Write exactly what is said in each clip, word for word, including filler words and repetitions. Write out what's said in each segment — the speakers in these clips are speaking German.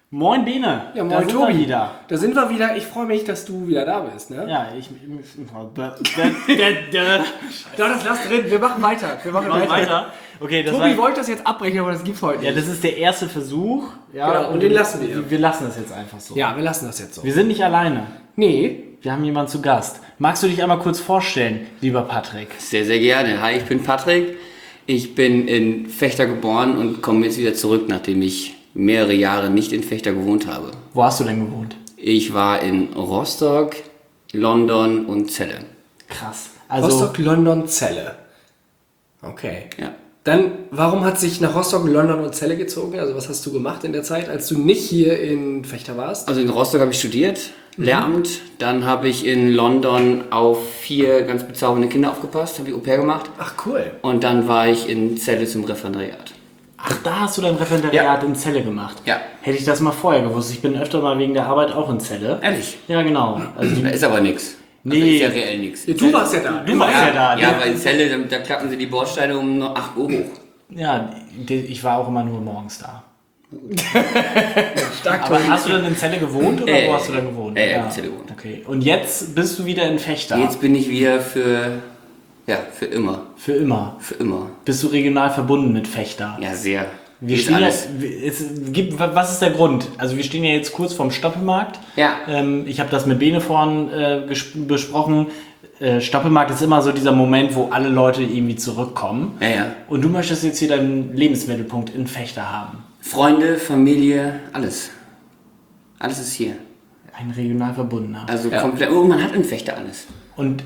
Moin Bene, Ja, moin da sind Tobi. wir wieder. Da sind wir wieder. Ich freue mich, dass du wieder da bist. Ne? Ja, ich... Doch, das lass drin. Wir machen weiter. Wir machen, Machen weiter. weiter. Okay, das Tobi war, wollte das jetzt abbrechen, aber das gibt's heute ja, nicht. das ist der erste Versuch. Ja, Genau, und den lassen wir. Wir lassen das jetzt einfach so. Ja, wir lassen das jetzt so. Wir sind nicht alleine. Nee. Wir haben jemanden zu Gast. Magst du dich einmal kurz vorstellen, lieber Patrick? Sehr, sehr gerne. Hi, ich bin Patrick. Ich bin in Vechta geboren und komme jetzt wieder zurück, nachdem ich mehrere Jahre nicht in Vechta gewohnt habe. Wo hast du denn gewohnt? Ich war in Rostock, London und Celle. Krass. Also, Rostock, London, Celle. Okay. Ja. Dann, warum hat sich nach Rostock, London und Celle gezogen? Also was hast du gemacht in der Zeit, als du nicht hier in Vechta warst? Also in Rostock habe ich studiert, Lehramt. Dann habe ich in London auf vier ganz bezaubernde Kinder aufgepasst, habe ich Au pair gemacht. Ach, cool. Und dann war ich in Celle zum Referendariat. ach, da hast du dein Referendariat in Celle gemacht. Ja. Hätte ich das mal vorher gewusst. Ich bin öfter mal wegen der Arbeit auch in Celle. Ehrlich? Ja, genau. Also Da die, ist aber nichts. Also Nee. ist ja reell nichts. Du warst ja da. du warst ja da. Ja, ne? weil in Celle, da, da klappen sie die Bordsteine um acht Uhr hoch. Ja, die- ich war auch immer nur morgens da. Stark, Aber Tobi. hast du dann in Celle gewohnt oder Äh, wo hast du dann gewohnt? äh, in Celle gewohnt. Okay. Und jetzt bist du wieder in Vechta. Jetzt bin ich wieder für, ja, für immer. Für immer. Für immer. Bist du regional verbunden mit Vechta? Ja, sehr. Wir Ist stehen ja, alles. es gibt, was ist der Grund? Also wir stehen ja jetzt kurz vorm Stoppelmarkt. Ja. Ähm, ich habe das mit Bene vorhin äh, ges- besprochen. Äh, Stoppelmarkt ist immer so dieser Moment, wo alle Leute irgendwie zurückkommen. Ja, ja. Und du möchtest jetzt hier deinen Lebensmittelpunkt in Vechta haben. Freunde, Familie, alles. Alles ist hier. Ein regional verbundener. Also Ja. komplett. Oh, man hat in Vechta alles. Und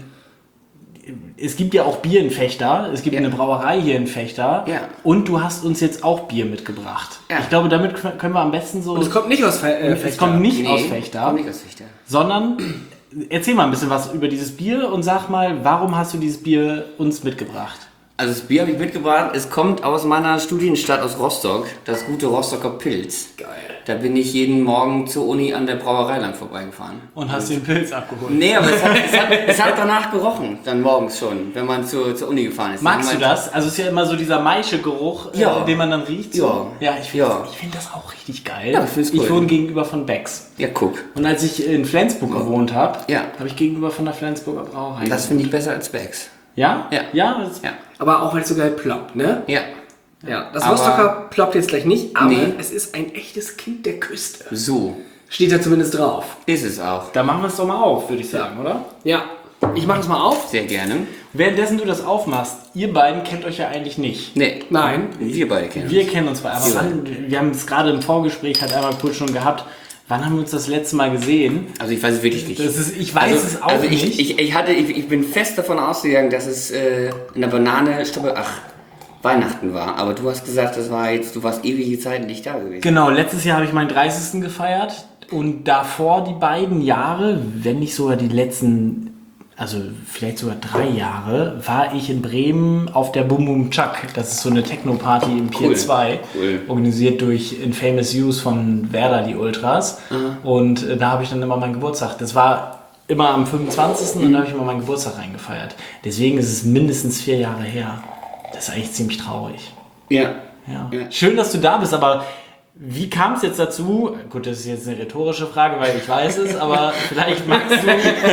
es gibt ja auch Bier in Vechta. Es gibt Ja. eine Brauerei hier in Vechta. Ja. Und du hast uns jetzt auch Bier mitgebracht. Ja. Ich glaube, damit können wir am besten so... Und es kommt nicht aus Fe äh, es Vechta. kommt nicht Nee, aus Vechta, Kommt nicht aus Vechta. sondern erzähl mal ein bisschen was über dieses Bier und sag mal, warum hast du dieses Bier uns mitgebracht? Also das Bier habe ich mitgebracht. Es kommt aus meiner Studienstadt aus Rostock. Das gute Rostocker Pilz. Geil. Da bin ich jeden Morgen zur Uni an der Brauerei lang vorbeigefahren. Und hast den Pilz abgeholt. Nee, aber es hat, es, hat, es hat danach gerochen, dann morgens schon, wenn man zur, zur Uni gefahren ist. Magst du Dann das? Also es ist ja immer so dieser Maische-Geruch, Ja. äh, den man dann riecht. So. Ja. Ja, ich finde Ja. das, ich find das auch richtig geil. Ja, ich find's cool. wohne gegenüber von Becks. Ja, guck. Und als ich in Flensburg gewohnt habe, Ja. habe ich gegenüber von der Flensburger Brauerei. Das finde ich besser als Bags. ja? Ja. Ja? Das, Ja. Aber auch weil es so geil ploppt, ne? Ja. Ja. Das Aber- Rostocker ploppt jetzt gleich nicht, aber Nee. es ist ein echtes Kind der Küste. So Steht da zumindest drauf. ist es auch. Da machen wir es doch mal auf, würde ich sagen, oder? Ja. Ich mache es mal auf. Sehr gerne. Währenddessen du das aufmachst, ihr beiden kennt euch ja eigentlich nicht. Nee. Nein. Wir beide kennen Wir uns. kennen uns zwar, aber Ja. wann, wir haben es gerade im Vorgespräch halt einmal kurz schon gehabt. Wann haben wir uns das letzte Mal gesehen? Also ich weiß es wirklich nicht. Das ist, ich weiß also, es auch also ich, nicht. Ich, ich, hatte, ich, ich bin fest davon ausgegangen, dass es äh, in der Banane, Stoppe, ach, Weihnachten war. Aber du hast gesagt, das war jetzt, du warst ewige Zeit nicht da gewesen. Genau, letztes Jahr habe ich meinen dreißigsten gefeiert und davor die beiden Jahre, wenn nicht sogar die letzten, also vielleicht sogar drei Jahre, war ich in Bremen auf der Boom Boom Chuck. Das ist so eine Techno-Party im Pier Cool, zwei, cool. organisiert durch Infamous Use von Werder, die Ultras. Und äh, da habe ich dann immer meinen Geburtstag. Das war immer am fünfundzwanzigsten und da habe ich immer meinen Geburtstag reingefeiert. Deswegen ist es mindestens vier Jahre her. Das ist eigentlich ziemlich traurig. Ja. Ja. Ja. Schön, dass du da bist, aber wie kam es jetzt dazu? Gut, das ist jetzt eine rhetorische Frage, weil ich weiß es, aber vielleicht magst du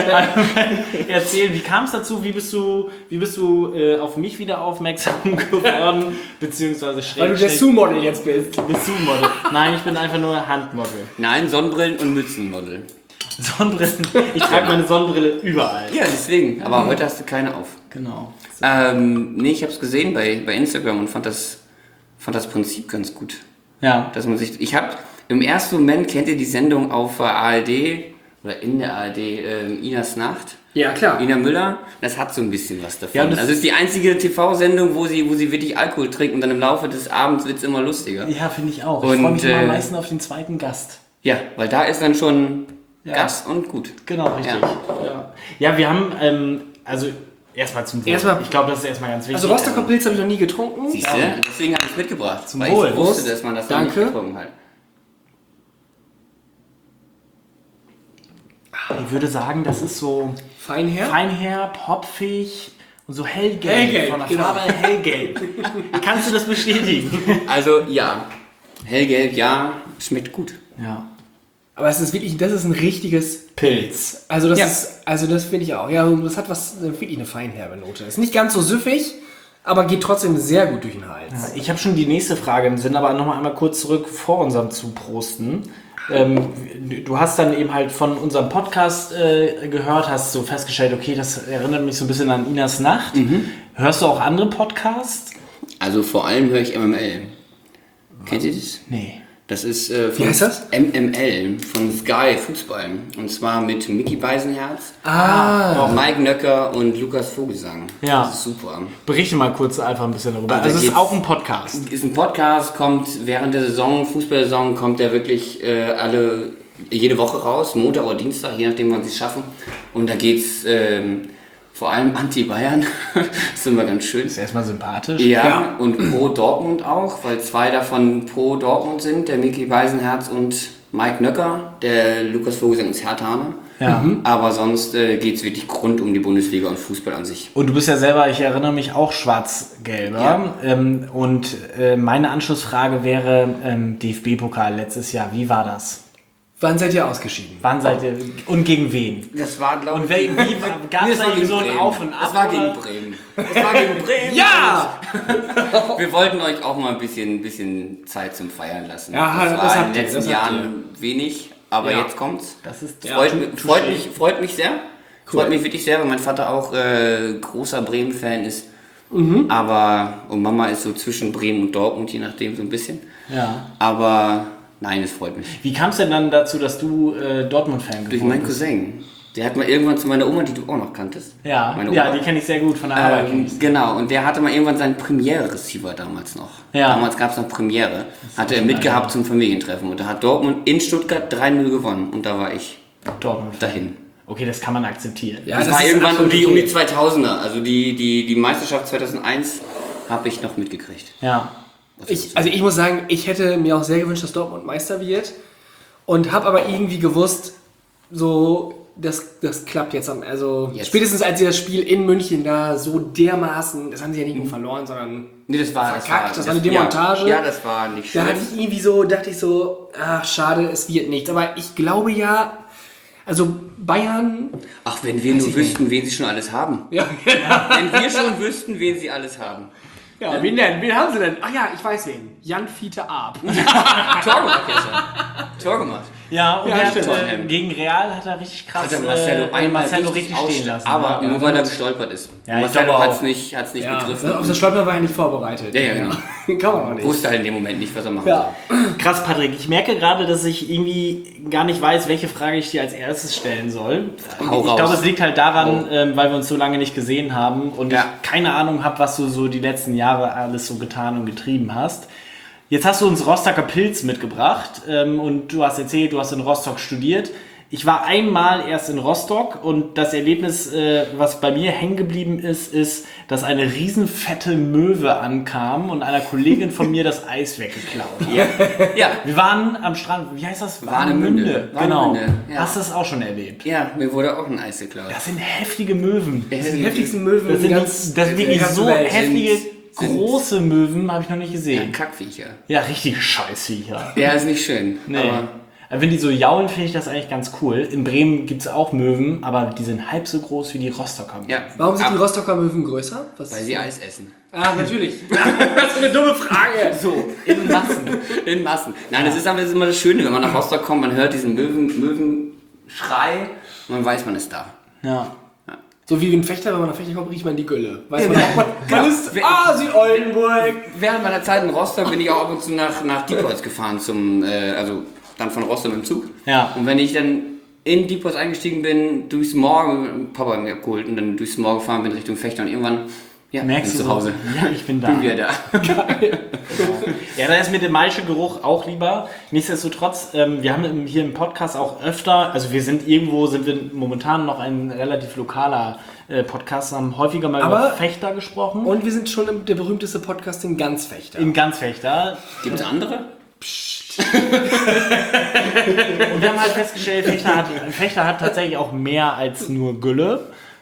erzählen, wie kam es dazu? Wie bist du, wie bist du äh, auf mich wieder aufmerksam geworden? Beziehungsweise schräg, Weil du der schräg- Sue-Model jetzt bist. bist du Model. Nein, ich bin einfach nur Handmodel. Nein, Sonnenbrillen und Mützenmodel. Sonnenbrillen. Ich trage meine Sonnenbrille überall. Ja, deswegen. Aber heute hast du keine auf. Genau. Ähm, nee, ich habe es gesehen bei, bei Instagram und fand das, fand das Prinzip ganz gut. Ja. Dass man sich, ich habe im ersten Moment, kennt ihr die Sendung auf der A R D oder in der A R D, ähm, Inas Nacht? Ja, klar. Ina Müller, das hat so ein bisschen was davon. Ja, und das- also es ist die einzige T V-Sendung, wo sie, wo sie wirklich Alkohol trinken und dann im Laufe des Abends wird es immer lustiger. Ja, finde ich auch. Ich Und, freue mich immer am äh, meisten auf den zweiten Gast. Ja, weil da ist dann schon Ja. Gast und gut. Genau, richtig. Ja. Ja, ja wir haben, ähm, also erstmal zum Wohl. Erstmal- ich glaube, das ist erstmal ganz wichtig. Also Rostocker Pilz habe ich noch nie getrunken. Siehst du? Deswegen habe ich es mitgebracht. Zum weil Wohl. ich wusste, dass man das noch Danke. nicht getrunken hat. Ich würde sagen, das ist so Feinherb. feinherb, hopfig und so hellgelb. Hellgelb, von der genau. Farbe hellgelb. Kannst du das bestätigen? Also ja, Hellgelb, ja, schmeckt gut. Ja. Aber es ist wirklich, das ist ein richtiges Pilz. Also das Ja. ist, also das finde ich auch. Ja, das hat was, wirklich eine feinherbe Note. Ist nicht ganz so süffig, aber geht trotzdem sehr gut durch den Hals. Ich habe schon die nächste Frage im Sinn, aber nochmal einmal kurz zurück vor unserem Zuprosten. Ähm, du hast dann eben halt von unserem Podcast äh, gehört, hast so festgestellt, okay, das erinnert mich so ein bisschen an Inas Nacht. Mhm. Hörst du auch andere Podcasts? Also vor allem höre ich M M L. Kennt ihr das? Nee. Das ist äh, von Wie heißt das? M M L von Sky Fußball. Und zwar mit Micky Beisenherz, Ah. Mike Nöcker und Lukas Vogelsang. Ja. Das ist super. Berichte mal kurz einfach ein bisschen darüber. Also Also es ist geht's- auch ein Podcast. Ist ein Podcast, kommt während der Saison, Fußballsaison, kommt der wirklich äh, alle, jede Woche raus, Montag oder Dienstag, je nachdem, wann sie es schaffen. Und da geht es ähm, vor allem anti-Bayern. Das ist immer ganz schön. Ist erstmal sympathisch. Ja, Ja. und pro Dortmund auch, weil zwei davon pro Dortmund sind, der Micky Beisenherz und Mike Nöcker, der Lukas Vogelsang ist Herthaner. Ja. Aber sonst äh, geht es wirklich rund um die Bundesliga und Fußball an sich. Und du bist ja selber, ich erinnere mich, auch schwarz-gelber. Ja. Ähm, und äh, meine Anschlussfrage wäre, ähm, D F B-Pokal letztes Jahr, wie war das? Wann seid ihr ausgeschieden? Wann seid ihr und gegen wen? Das war, glaube Und wer, wie gab Nee, es das da war irgendwie gegen so ein Bremen. Auf und Ab? Das war gegen oder? Bremen. Das war gegen Bremen. Ja! Wir wollten euch auch mal ein bisschen, bisschen Zeit zum Feiern lassen. Ja, das das war in habt den ihr, letzten das habt Jahren wenig, aber Ja. jetzt kommt's. Das ist Freut, ja, mich, touché. freut, mich, freut mich sehr. Freut mich wirklich sehr, weil mein Vater auch äh, großer Bremen-Fan ist. Mhm. Aber, und Mama ist so zwischen Bremen und Dortmund, je nachdem so ein bisschen. Ja. Aber nein, es freut mich. Wie kam es denn dann dazu, dass du äh, Dortmund-Fan Durch geworden meinen bist? Cousin. Der hat mal irgendwann zu meiner Oma, die du auch noch kanntest. Ja, Meine ja, Oma. die kenne ich sehr gut von der Arbeit. kenn Ähm, ich. genau, und der hatte mal irgendwann seinen Premiere-Receiver damals noch. Ja. Damals gab es noch Premiere. Hatte er mitgehabt zum Familientreffen. Und da hat Dortmund in Stuttgart drei null gewonnen. Und da war ich Dortmund. dahin. Okay, das kann man akzeptieren. Ja, das, das war ist irgendwann um absolut die, um die okay. zweitausender. Also die, die, die Meisterschaft zweitausendeins habe ich noch mitgekriegt. Ja. Ich, also ich muss sagen, ich hätte mir auch sehr gewünscht, dass Dortmund Meister wird. Und habe aber irgendwie gewusst, so, das, das klappt jetzt. Am, also Jetzt. spätestens als sie das Spiel in München da so dermaßen, das haben sie ja nicht nur verloren, sondern Nee, das war, das Verkackt, war, das war eine Demontage. Ja, ja, das war nicht da schön. hatte ich irgendwie so, dachte ich so, ach schade, es wird nichts. Aber ich glaube ja, also Bayern, Ach, wenn wir nur wüssten, wen sie schon alles haben. ja, Wenn wir schon wüssten, wen sie alles haben. ja, wen denn? Wen haben sie denn? Ach ja, ich weiß wen. Jan Fiete Arp. Tor gemacht gestern. Tor gemacht. Ja, und Ja, er hat, stimmt. äh, gegen Real hat er richtig krass Hat er Marcelo äh, einmal Marcelo richtig, richtig stehen ausstellen lassen. Aber ja. nur weil er gestolpert ist. Ja, ich Marcelo glaube hat auch. es nicht, hat's nicht Ja, begriffen. auf das Stolper war er nicht vorbereitet. Ja, ja, genau. Kann man auch nicht. Wusste halt in dem Moment nicht, was er machen Ja. Krass, Patrick. Ich merke gerade, dass ich irgendwie gar nicht weiß, welche Frage ich dir als erstes stellen soll. Hau ich raus. glaube, es liegt halt daran, Hau. ähm, weil wir uns so lange nicht gesehen haben und Ja. ich keine Ahnung habe, was du so die letzten Jahre alles so getan und getrieben hast. Jetzt hast du uns Rostocker Pilz mitgebracht ähm, und du hast erzählt, du hast in Rostock studiert. Ich war einmal erst in Rostock und das Erlebnis, äh, was bei mir hängen geblieben ist, ist, dass eine riesenfette Möwe ankam und einer Kollegin von mir das Eis weggeklaut hat. Ja. ja. Wir waren am Strand, wie heißt das? Warnemünde. Genau. Warnemünde, ja. Hast du das auch schon erlebt? Ja, mir wurde auch ein Eis geklaut. Das sind heftige Möwen. Das Die sind heftigsten Möwen Das sind, ganz, das sind der wirklich ganzen so Welt. heftige, Sind- sind- große Möwen, habe ich noch nicht Ja, gesehen. Kackviecher. Ja, richtige Scheißviecher. Ja, ist nicht schön. Nee. Aber Wenn die so jaulen, finde ich das eigentlich ganz cool. In Bremen gibt es auch Möwen, aber die sind halb so groß wie die Rostocker Möwen. ja. Warum sind die Ab- Rostocker Möwen größer? Was? Weil sie Eis essen. Ah, natürlich. Das ist eine dumme Frage. So, in Massen. In Massen. Nein, das ist aber das ist immer das Schöne, wenn man nach Rostock kommt, man hört diesen Möwen, Möwenschrei und man weiß, man ist da. Ja. So wie ein Fechter, wenn man nach Fechter kommt, riecht man die Gülle. Weiß man Ja. auch, man, man Ja. ist, ah, sie Oldenburg. Während meiner Zeit in Rostock bin ich auch ab und zu nach, nach Diepholz gefahren, zum, äh, also dann von Rostock mit dem Zug. Ja. Und wenn ich dann in Diepholz eingestiegen bin, durchs Morgen, Papa hat mich abgeholt und dann durchs Morgen gefahren bin Richtung Fechter und irgendwann, ja, Merkst bin du zu Hause. So, ja, ich bin da. Bin wieder da. Ja, da ist mir der maische Geruch auch lieber. Nichtsdestotrotz, ähm, wir haben im, hier im Podcast auch öfter, also wir sind irgendwo, sind wir momentan noch ein relativ lokaler äh, Podcast, haben häufiger mal Aber- über Fechter gesprochen. Und wir sind schon im, der berühmteste Podcast in ganz Fechter. in ganz Fechter. Gibt es andere? Und wir haben halt festgestellt, Fechter hat, Fechter hat tatsächlich auch mehr als nur Gülle.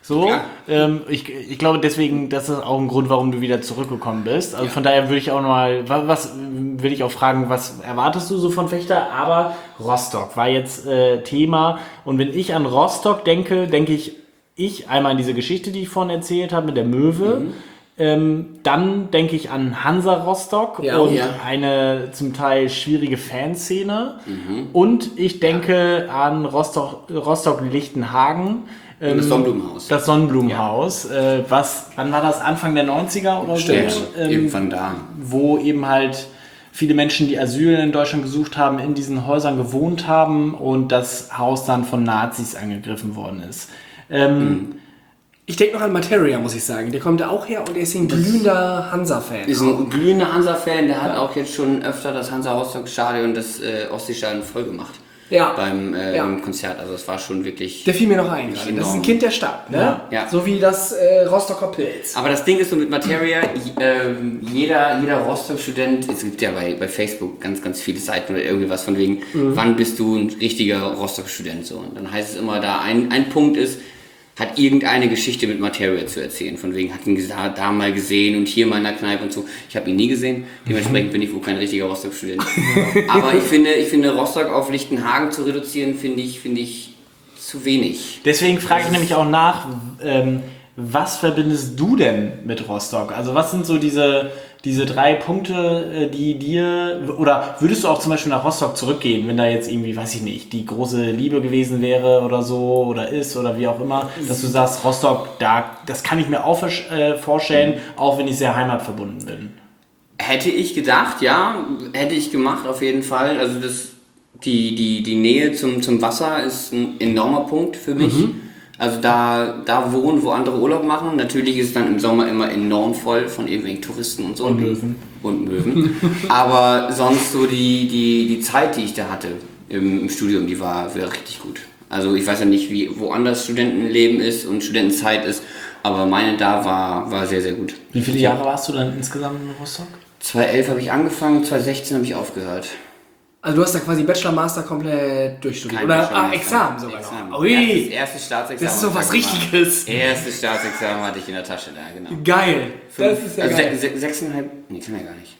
So, Ja. ähm, ich, ich glaube deswegen, das ist auch ein Grund, warum du wieder zurückgekommen bist. Also Ja. von daher würde ich auch nochmal, was, was will ich auch fragen, was erwartest du so von Fechter? Aber Rostock war jetzt äh, Thema. Und wenn ich an Rostock denke, denke ich, ich einmal an diese Geschichte, die ich vorhin erzählt habe mit der Möwe. Mhm. Ähm, dann denke ich an Hansa Rostock Ja. und Ja. eine zum Teil schwierige Fanszene. Und ich denke an Rostock, Rostock-Lichtenhagen. Und das Sonnenblumenhaus. Das Sonnenblumenhaus, äh, was, wann war das? Anfang der neunziger oder Stimmt. so? Ja, Ähm, irgendwann da. wo eben halt viele Menschen, die Asyl in Deutschland gesucht haben, in diesen Häusern gewohnt haben und das Haus dann von Nazis angegriffen worden ist. Ähm, Ich denke noch an Materia, muss ich sagen. Der kommt da auch her und er ist ein glühender Hansa-Fan. Ist ein glühender Hansa-Fan, der hat auch jetzt schon öfter das Hansa-Rostock-Stadion, das äh, Ostseestadion voll gemacht. Ja. Beim, äh, Ja. beim Konzert. Also es war schon wirklich. Der fiel mir noch ein gerade. Das ist ein Kind der Stadt, ne? Ja. Ja. So wie das äh, Rostocker Pilz. Aber das Ding ist so mit Materia, j- ähm, jeder, jeder Rostock-Student, es gibt ja bei, bei Facebook ganz, ganz viele Seiten oder irgendwie was von wegen, wann bist du ein richtiger Rostock-Student? So. Und dann heißt es immer da, ein, ein Punkt ist, hat irgendeine Geschichte mit Materia zu erzählen. Von wegen, hat ihn da, da mal gesehen und hier mal in der Kneipe und so. Ich habe ihn nie gesehen, dementsprechend bin ich wohl kein richtiger Rostock-Student. Aber ich finde, ich finde, Rostock auf Lichtenhagen zu reduzieren, finde ich, finde ich zu wenig. deswegen frage ich nämlich auch nach, ähm, was verbindest du denn mit Rostock? Also was sind so diese, diese drei Punkte, äh, die dir, oder würdest du auch zum Beispiel nach Rostock zurückgehen, wenn da jetzt irgendwie, weiß ich nicht, die große Liebe gewesen wäre oder so, oder ist, oder wie auch immer, dass du sagst, Rostock, da, das kann ich mir auch vers- äh, vorstellen, auch wenn ich sehr heimatverbunden bin. Hätte ich gedacht, ja, hätte ich gemacht auf jeden Fall. Also das, die, die, die Nähe zum, zum Wasser ist ein enormer Punkt für mich. Also da, da wohnen, wo andere Urlaub machen. Natürlich ist es dann im Sommer immer enorm voll von irgendwelchen Touristen und so. Und Möwen. Und Möwen. Aber sonst so die, die, die Zeit, die ich da hatte im, im Studium, die war, war richtig gut. Also ich weiß ja nicht, wie woanders Studentenleben ist und Studentenzeit ist, aber meine da war, war sehr, sehr gut. Wie viele Jahre warst du dann insgesamt in Rostock? zweitausendelf habe ich angefangen, zweitausendsechzehn habe ich aufgehört. Also du hast da quasi Bachelor, Master komplett durchstudiert. Kein Oder Bachelor, ah, Master. Examen sogar Examen. noch. Ui, Erstes, erstes Staatsexamen. das ist doch was habe ich gemacht. Richtiges. Erstes Staatsexamen hatte ich in der Tasche, da, genau. Geil. Das ist ja also geil. se se sechseinhalb, nee, kann ja gar nicht.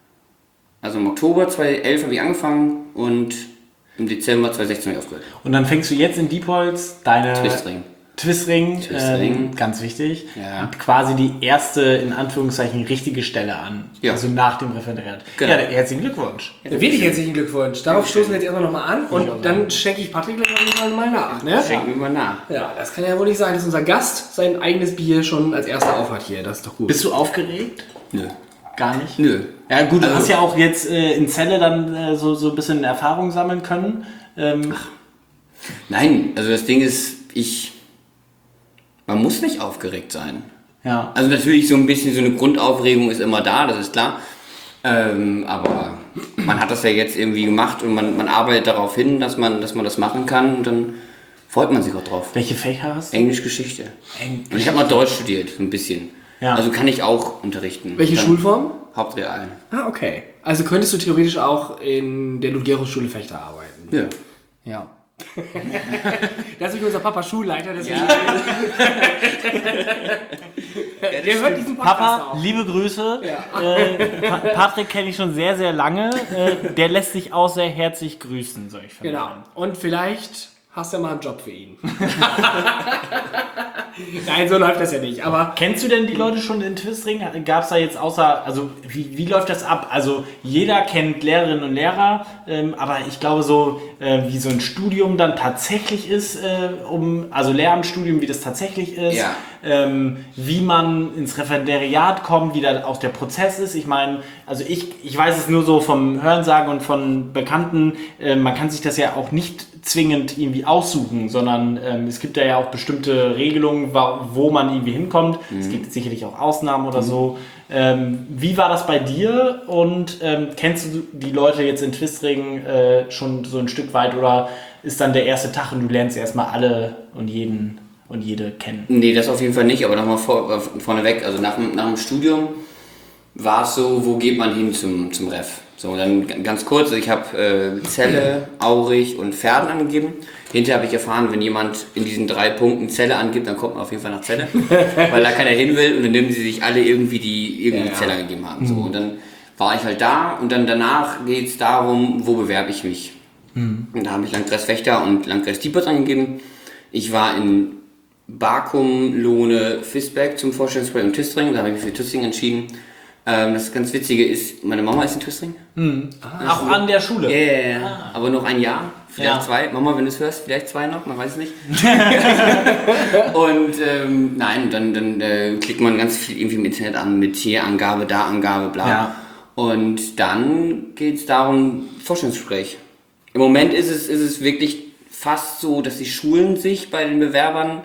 Also im Oktober zweitausendelf habe ich angefangen und im Dezember zweitausendsechzehn habe ich aufgehört. Und dann fängst du jetzt in Diepholz deine... Twistring. Twistring, Twistring. Ähm, ganz wichtig, Ja. quasi die erste, in Anführungszeichen, richtige Stelle an. Ja. Also nach dem Referendariat. Genau. Ja, herzlichen Glückwunsch. Wirklich herzlichen Glückwunsch. Darauf stoßen wir jetzt erstmal nochmal an und dann schenke ich Patrick gleich noch mal nach. Ne? Schenken wir mal nach. Ja, das kann ja wohl nicht sein, dass unser Gast sein eigenes Bier schon als erster aufhat hier. Das ist doch gut. Bist du aufgeregt? Nö. Gar nicht? Nö. Ja gut, du Also- hast ja auch jetzt äh, in Celle dann äh, so, so ein bisschen Erfahrung sammeln können. Ähm, Nein, also das Ding ist, ich... Man muss nicht aufgeregt sein. ja. Also natürlich so ein bisschen so eine Grundaufregung ist immer da, das ist klar. Ähm, aber man hat das ja jetzt irgendwie gemacht und man, man arbeitet darauf hin, dass man, dass man das machen kann und dann freut man sich auch drauf. Welche Fächer hast du? Englisch, Geschichte. Englisch. Und ich habe mal Deutsch studiert, so ein bisschen. Ja. Also kann ich auch unterrichten. Welche Dann Schulform? Hauptreal. Ah, okay. Also könntest du theoretisch auch in der Ludgerus-Schule Fechter arbeiten. Ja. Ja. Das ist unser Papa Schulleiter. Deswegen Ja. der hört diesen Podcast Papa, auch. liebe Grüße. Äh, Pa- Patrick kenne ich schon sehr, sehr lange. Äh, der lässt sich auch sehr herzlich grüßen, soll ich vermuten. Genau. Und vielleicht hast du ja mal einen Job für ihn. Nein, so läuft das ja nicht. Aber Kennst du denn die Leute schon in Twistring? Gab es da jetzt außer, also wie, wie läuft das ab? Also jeder kennt Lehrerinnen und Lehrer, ähm, aber ich glaube so, äh, wie so ein Studium dann tatsächlich ist, äh, um, also Lehramtsstudium, wie das tatsächlich ist, Ja. ähm, wie man ins Referendariat kommt, wie da auch der Prozess ist. Ich meine, also ich, ich weiß es nur so vom Hörensagen und von Bekannten, äh, man kann sich das ja auch nicht zwingend irgendwie aussuchen, sondern ähm, es gibt da ja auch bestimmte Regelungen, wa- wo man irgendwie hinkommt. Es gibt sicherlich auch Ausnahmen oder so. Ähm, wie war das bei dir und ähm, kennst du die Leute jetzt in Twistring äh, schon so ein Stück weit oder ist dann der erste Tag und du lernst erstmal alle und jeden und jede kennen? Nee, das auf jeden Fall nicht, aber nochmal vor, äh, vorneweg, also nach, dem- nach dem Studium war es so, wo geht man hin zum, zum Ref? So, dann g- ganz kurz, ich habe äh, Celle, Aurich und Verden angegeben. Hinterher habe ich erfahren, wenn jemand in diesen drei Punkten Celle angibt, dann kommt man auf jeden Fall nach Celle, weil da keiner hin will und dann nehmen sie sich alle irgendwie, die irgendeine Ja. Celle angegeben haben. So, und dann war ich halt da und dann danach geht es darum, wo bewerbe ich mich. Und da habe ich Landkreis Vechta und Landkreis Diepholz angegeben. Ich war in Bakum, Lohne, Visbeck zum Vorstellungsgespräch und Tüstring. Da habe ich mich für Tüstring entschieden. Ähm, das ganz Witzige ist, meine Mama ist in Tüstring. Auch an der Schule. Ja, ja, ja. Aber noch ein Jahr, vielleicht Ja. zwei. Mama, wenn du es hörst, vielleicht zwei noch, man weiß es nicht. Und ähm, nein, dann, dann äh, klickt man ganz viel irgendwie im Internet an mit hier Angabe, da Angabe, bla. Ja. Und dann geht es darum, Vorstellungsgespräch. Im Moment ist es, ist es wirklich fast so, dass die Schulen sich bei den Bewerbern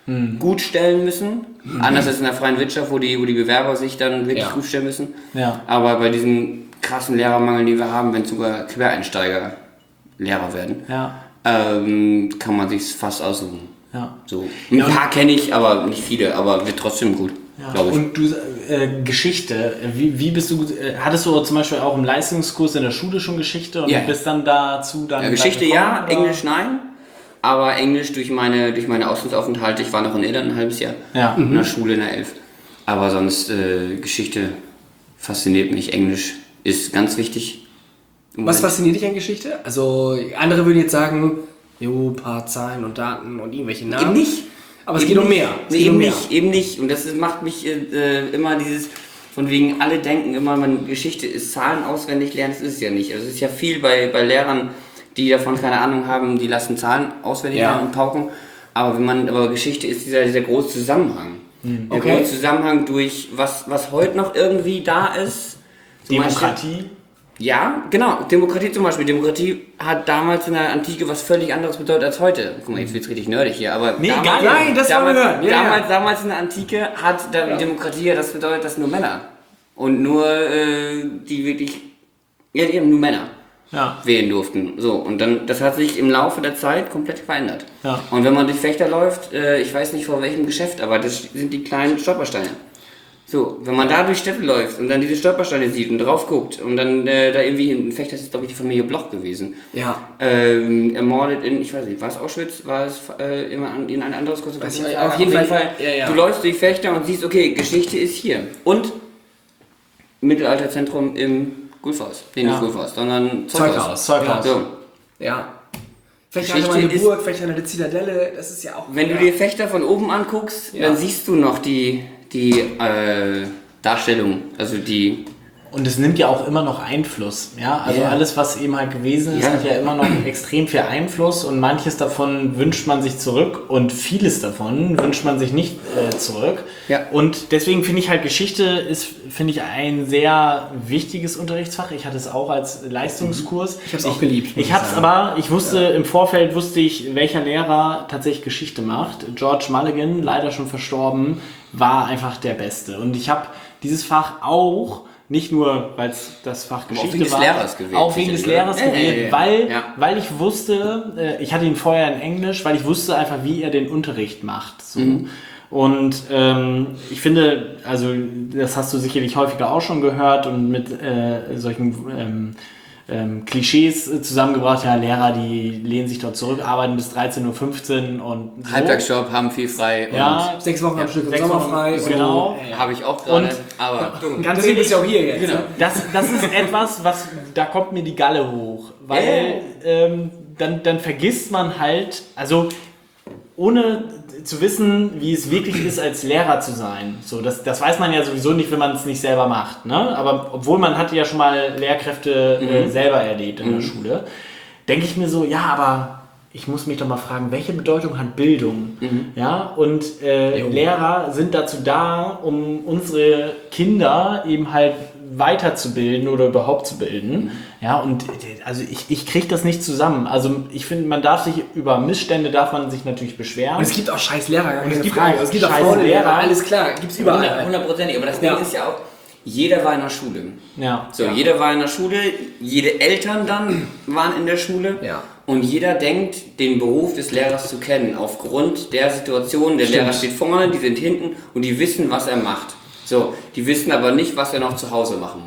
gut stellen müssen. Anders als in der freien Wirtschaft, wo die, wo die Bewerber sich dann wirklich Ja. gut stellen müssen. Ja. Aber bei diesem krassen Lehrermangel, den wir haben, wenn sogar Quereinsteiger Lehrer werden, Ja. ähm, kann man sich fast aussuchen. Ja. So. Ein Ja, und- paar kenne ich, aber nicht viele, aber wird trotzdem gut, Ja. glaube ich. Und du, äh, Geschichte, wie, wie bist du, äh, hattest du zum Beispiel auch im Leistungskurs in der Schule schon Geschichte und Ja. bist dann dazu dann... Ja, Geschichte da ja, gekommen, oder? Englisch nein. Aber Englisch durch meine, durch meine Auslandsaufenthalte, ich war noch in Irland ein halbes Jahr, Ja. in der Schule in der elf. Aber sonst äh, Geschichte fasziniert mich, Englisch ist ganz wichtig. Im Was Moment. fasziniert dich an Geschichte? Also andere würden jetzt sagen, jo, paar Zahlen und Daten und irgendwelche Namen. Eben nicht. Aber es Eben geht um nicht. mehr. Es Nee, geht eben um mehr. nicht, eben nicht. Und das ist, macht mich äh, immer dieses, von wegen, alle denken immer, man, Geschichte ist Zahlen auswendig lernen, das ist es ja nicht. Also es ist ja viel bei, bei Lehrern, die davon keine Ahnung haben, die lassen Zahlen auswendig Ja. lernen und pauken. Aber wenn man, aber Geschichte ist dieser, dieser große Zusammenhang. Der Okay. große Zusammenhang durch, was, was heute noch irgendwie da ist. Zum Demokratie. Beispiel- Ja, genau. Demokratie zum Beispiel. Demokratie hat damals in der Antike was völlig anderes bedeutet als heute. Guck mal, jetzt wird's richtig nerdig hier, aber Nee, damals, geil. Nein, das wollen wir damals, hören. Ja, ja. damals, damals in der Antike hat da Demokratie ja das bedeutet, dass nur Männer und nur äh, die wirklich, ja eben nur Männer Ja. wählen durften. So, und dann, das hat sich im Laufe der Zeit komplett verändert. Ja. Und wenn man durch Fechter läuft, äh, ich weiß nicht vor welchem Geschäft, aber das sind die kleinen Stolpersteine. So, wenn man da durch Städte läuft und dann diese Stolpersteine sieht und drauf guckt und dann äh, da irgendwie in Fechter ist, glaube ich, die Familie Bloch gewesen. Ja. Ähm, ermordet in, ich weiß nicht, war es Auschwitz, war es äh, immer an, in ein anderes Konzentrationslager? Auf jeden Fall, ja, ja. Du läufst durch Fechter und siehst, okay, Geschichte ist hier. Und Mittelalterzentrum im Gulfhaus. Nee, nicht Ja. Gulfhaus, sondern Zeughaus. Zeughaus. So. Ja. Vielleicht Geschichte hatte mal eine ist- Burg, vielleicht eine Zitadelle, das ist ja auch... Wenn ja. du dir Fechter von oben anguckst, Ja. dann siehst du noch die, die äh, Darstellung, also die... Und es nimmt ja auch immer noch Einfluss. Ja? Also Ja. alles, was eben halt gewesen ist, Ja. hat ja immer noch extrem viel Einfluss und manches davon wünscht man sich zurück und vieles davon wünscht man sich nicht äh, zurück. Ja. Und deswegen finde ich halt, Geschichte ist, finde ich, ein sehr wichtiges Unterrichtsfach. Ich hatte es auch als Leistungskurs. Ich habe es auch geliebt. muss Ich hab's sagen. aber, ich wusste im Vorfeld, wusste ich, welcher Lehrer tatsächlich Geschichte macht. George Mulligan, leider schon verstorben, war einfach der Beste. Und ich habe dieses Fach auch, nicht nur, weil es das Fach Aber auch Geschichte wegen des war, Lehrers gewählt, auch wegen des sicherlich, Lehrers oder? Ja, gewählt, ja, ja. weil, Ja. weil ich wusste, äh, ich hatte ihn vorher in Englisch, weil ich wusste einfach, wie er den Unterricht macht. So. Mhm. Und ähm, ich finde, also das hast du sicherlich häufiger auch schon gehört und mit äh, solchen ähm, ähm, Klischees äh, zusammengebracht, ja, Lehrer, die lehnen sich dort zurück, arbeiten bis dreizehn Uhr fünfzehn und so. Halbtagsjob, haben viel frei Ja, Sechs Wochen am Stück im sechs Sommer Wochen, frei. genau. und habe ich auch gerade, Und- aber Und ganz deswegen bist du auch hier jetzt. Genau. ne? Das, das ist etwas, was, da kommt mir die Galle hoch, weil ähm, dann, dann vergisst man halt, also ohne zu wissen, wie es wirklich ist, als Lehrer zu sein. So, das, das weiß man ja sowieso nicht, wenn man es nicht selber macht. Ne? Aber obwohl man hatte ja schon mal Lehrkräfte äh, selber erlebt in der Schule, denke ich mir so, ja, aber ich muss mich doch mal fragen, welche Bedeutung hat Bildung? Ja, und äh, Lehrer sind dazu da, um unsere Kinder eben halt weiterzubilden oder überhaupt zu bilden. Ja, und äh, also ich, ich kriege das nicht zusammen. Also ich finde, man darf sich über Missstände, darf man sich natürlich beschweren. Und es gibt auch scheiß Lehrer, gar Und es keine gibt Frage. auch Es gibt auch scheiß faule Lehrer, Lehrer. alles klar, gibt's überall. hundertprozentig, aber das Ding Ja. ist ja auch, jeder war in der Schule. ja. So, jeder war in der Schule, jede Eltern dann waren in der Schule Ja. und jeder denkt, den Beruf des Lehrers zu kennen, aufgrund der Situation, der Stimmt. Lehrer steht vorne, die sind hinten und die wissen, was er macht. So, die wissen aber nicht, was er noch zu Hause machen muss.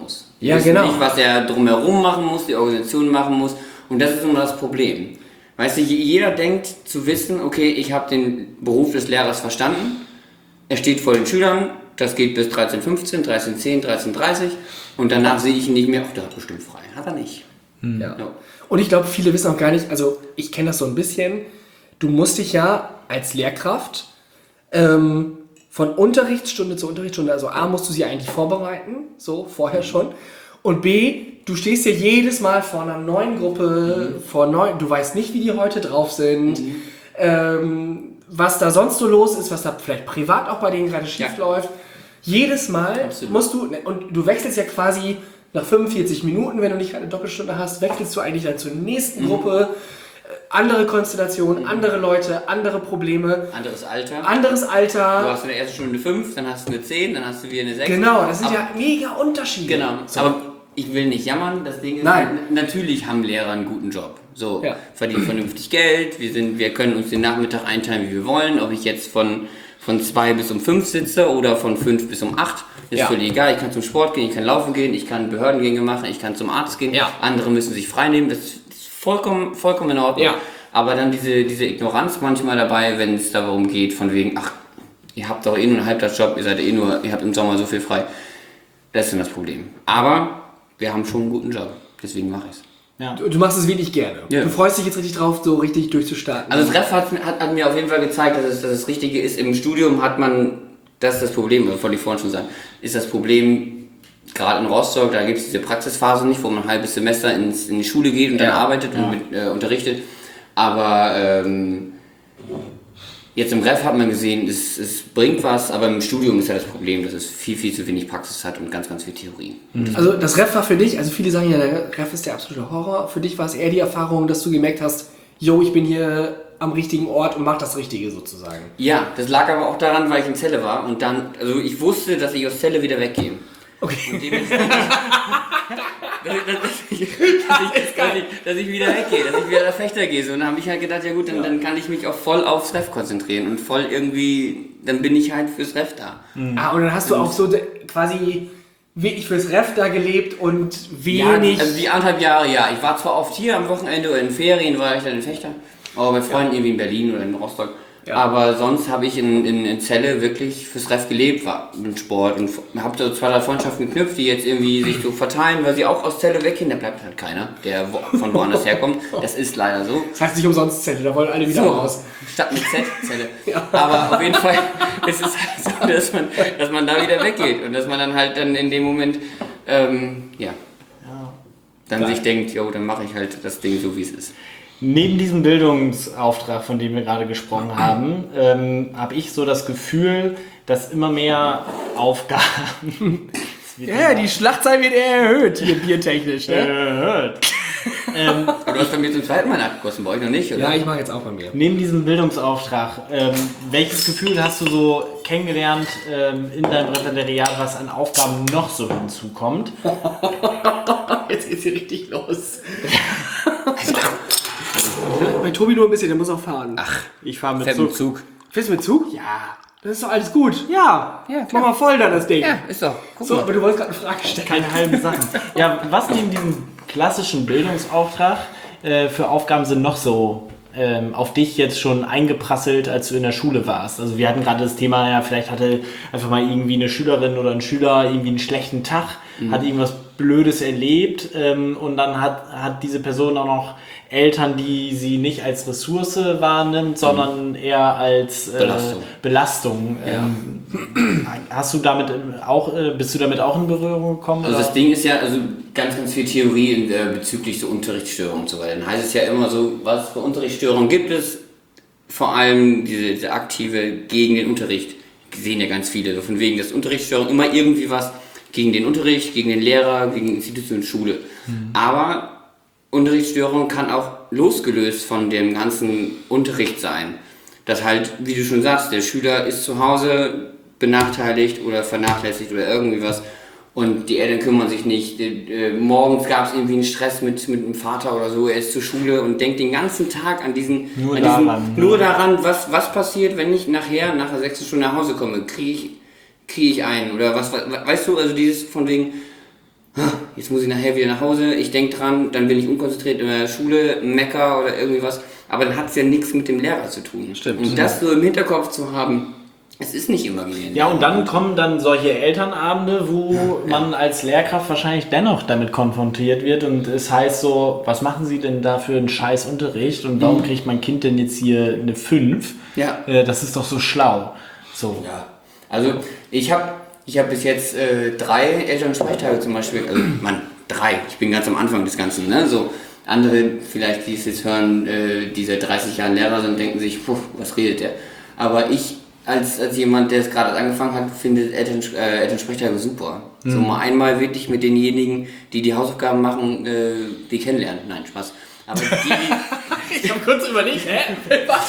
Die Ja, wissen genau. nicht, was er drumherum machen muss, die Organisation machen muss. Und das ist immer das Problem. Weißt du, jeder denkt zu wissen, okay, ich habe den Beruf des Lehrers verstanden. Er steht vor den Schülern, das geht bis dreizehn Uhr fünfzehn, dreizehn Uhr zehn, dreizehn Uhr dreißig und danach sehe ich ihn nicht mehr, ach, der hat bestimmt frei. Hat er nicht. Ja. Ja. Und ich glaube, viele wissen auch gar nicht, also ich kenne das so ein bisschen, du musst dich ja als Lehrkraft ähm, von Unterrichtsstunde zu Unterrichtsstunde, also A, musst du sie eigentlich vorbereiten, so vorher schon, und B, du stehst ja jedes Mal vor einer neuen Gruppe, mhm. vor neuen, du weißt nicht, wie die heute drauf sind, mhm. ähm, was da sonst so los ist, was da vielleicht privat auch bei denen gerade schief ja. läuft. Jedes Mal Absolut. musst du, und du wechselst ja quasi nach fünfundvierzig Minuten, wenn du nicht eine Doppelstunde hast, wechselst du eigentlich dann zur nächsten mhm. Gruppe. Andere Konstellation, mhm. andere Leute, andere Probleme. Anderes Alter. Anderes Alter. Du hast in der ersten Stunde eine fünf, dann hast du eine zehn, dann hast du wieder eine sechs. Genau, das sind aber, ja mega Unterschiede. Genau, so. aber ich will nicht jammern, das Ding ist, Nein. natürlich haben Lehrer einen guten Job. So, ja. verdienen vernünftig Geld, wir, sind, wir können uns den Nachmittag einteilen, wie wir wollen. Ob ich jetzt von, von zwei bis um fünf sitze oder von fünf bis um acht, ist ja. völlig egal. Ich kann zum Sport gehen, ich kann laufen gehen, ich kann Behördengänge machen, ich kann zum Arzt gehen. Ja. Andere müssen sich frei nehmen, das ist vollkommen, vollkommen in Ordnung. Ja. Aber dann diese, diese Ignoranz manchmal dabei, wenn es darum geht, von wegen, ach, ihr habt doch eh nur einen Halbtagsjob, ihr seid eh nur, ihr habt im Sommer so viel frei. Das ist dann das Problem. Aber wir haben schon einen guten Job, deswegen mache ich es. Ja. Du, du machst es wirklich gerne. Ja. Du freust dich jetzt richtig drauf, so richtig durchzustarten. Also das Ref hat, hat, hat mir auf jeden Fall gezeigt, dass es, dass das Richtige ist. Im Studium hat man, das ist das Problem, wollte ich vorhin schon sagen, ist das Problem, gerade in Rostock, da gibt es diese Praxisphase nicht, wo man ein halbes Semester ins, in die Schule geht und dann ja. arbeitet ja. und mit, äh, unterrichtet. Aber ähm, jetzt im Ref hat man gesehen, es, es bringt was, aber im Studium ist ja das Problem, dass es viel, viel zu wenig Praxis hat und ganz, ganz viel Theorie. Mhm. Also das Ref war für dich, also viele sagen ja, der Ref ist der absolute Horror. Für dich war es eher die Erfahrung, dass du gemerkt hast, yo, ich bin hier am richtigen Ort und mach das Richtige sozusagen. Ja, das lag aber auch daran, weil ich in Celle war und dann, also ich wusste, dass ich aus Celle wieder weggehe. Okay. Und dementsprechend, dass, dass, ich, dass, ich, dass, ich, dass ich wieder weggehe, dass ich wieder nach Fechter gehe. So, und dann habe ich halt gedacht, ja gut, dann, dann kann ich mich auch voll aufs Ref konzentrieren und voll irgendwie, dann bin ich halt fürs Ref da. Mhm. Ah, und dann hast du auch so de, quasi wirklich fürs Ref da gelebt und wenig... Ja, also die anderthalb Jahre, ja. Ich war zwar oft hier am Wochenende oder in Ferien, war ich dann in Fechter, aber bei Freunden ja. irgendwie in Berlin oder in Rostock. Ja. Aber sonst habe ich in, in, in Celle wirklich fürs Ref gelebt, war mit Sport und habe so zwei, drei Freundschaften geknüpft, die jetzt irgendwie sich so verteilen, weil sie auch aus Celle weggehen. Da bleibt halt keiner, der wo, von woanders herkommt. Das ist leider so. Das heißt nicht umsonst Celle, da wollen alle wieder so, raus. Statt mit Z, Celle. Ja. Aber auf jeden Fall ist es halt so, dass man, dass man da wieder weggeht und dass man dann halt dann in dem Moment, ähm, ja, ja, dann Klar. sich denkt, jo, dann mache ich halt das Ding so, wie es ist. Neben diesem Bildungsauftrag, von dem wir gerade gesprochen haben, ähm, habe ich so das Gefühl, dass immer mehr Aufgaben... ja, die Schlachtzahl wird eher erhöht, hier biertechnisch. Ne? Erhöht. ähm, Aber du hast bei mir zum zweiten Mal nachgegossen, bei euch noch nicht, oder? Ja, ich mache jetzt auch bei mir. Neben diesem Bildungsauftrag, ähm, welches Gefühl hast du so kennengelernt ähm, in deinem Referendariat, was an Aufgaben noch so hinzukommt? Jetzt geht's hier richtig los. Bei Tobi nur ein bisschen, der muss auch fahren. Ach, ich fahre mit Zug. Zug. Zug. Fährst du mit Zug? Ja. Das ist doch alles gut. Ja. Ja, mach mal voll dann das Ding. Ja, ist doch. Guck so, mal. Aber du wolltest gerade eine Frage stellen. Keine halben Sachen. Ja, was neben diesem klassischen Bildungsauftrag äh, für Aufgaben sind noch so ähm, auf dich jetzt schon eingeprasselt, als du in der Schule warst? Also wir hatten gerade das Thema, ja, vielleicht hatte einfach mal irgendwie eine Schülerin oder ein Schüler irgendwie einen schlechten Tag, mhm. hat irgendwas Blödes erlebt ähm, und dann hat, hat diese Person auch noch Eltern, die sie nicht als Ressource wahrnimmt, sondern mhm. eher als äh, Belastung. Belastung. Ja. Ähm, hast du damit auch, äh, bist du damit auch in Berührung gekommen? Also oder? das Ding ist ja, also ganz, ganz viel Theorie in, äh, bezüglich so Unterrichtsstörungen und so weiter. Dann heißt es ja immer so, was für Unterrichtsstörungen gibt es? Vor allem diese, diese aktive gegen den Unterricht. Sehen ja ganz viele, so von wegen, dass Unterrichtsstörungen immer irgendwie was gegen den Unterricht, gegen den Lehrer, gegen die Institution Schule. Mhm. Aber Unterrichtsstörung kann auch losgelöst von dem ganzen Unterricht sein. Dass halt, wie du schon sagst, der Schüler ist zu Hause benachteiligt oder vernachlässigt oder irgendwie was und die Eltern kümmern sich nicht. Äh, morgens gab es irgendwie einen Stress mit, mit dem Vater oder so, er ist zur Schule und denkt den ganzen Tag an diesen, nur, an daran, diesen, nur daran, was, was passiert, wenn ich nachher, nach der sechsten Stunde nach Hause komme, kriege ich, krieg ich einen oder was, weißt du, also dieses von wegen, jetzt muss ich nachher wieder nach Hause, ich denke dran, dann bin ich unkonzentriert in der Schule, mecker oder irgendwie was. Aber dann hat es ja nichts mit dem Lehrer zu tun. Stimmt. Und das so im Hinterkopf zu haben, es ist nicht immer gegen den Ja, Lehrer. und dann kommen dann solche Elternabende, wo man als Lehrkraft wahrscheinlich dennoch damit konfrontiert wird und es heißt so, was machen Sie denn da für einen scheiß Unterricht und warum kriegt mein Kind denn jetzt hier eine fünf? Ja. Äh, das ist doch so schlau. So. Ja, also ich habe ich hab bis jetzt äh, drei Elternsprechtage zum Beispiel, also Mann, drei, ich bin ganz am Anfang des Ganzen, ne, so andere vielleicht, die es jetzt hören, äh, die seit dreißig Jahren Lehrer sind, denken sich, puh, was redet der? Aber ich als, als jemand, der es gerade angefangen hat, finde Eltern, äh, Elternsprechtage super. Mhm. So mal einmal wirklich mit denjenigen, die die Hausaufgaben machen, äh, die kennenlernen. Nein, Spaß. Aber die, die Ich habe kurz überlegt, hä? Was?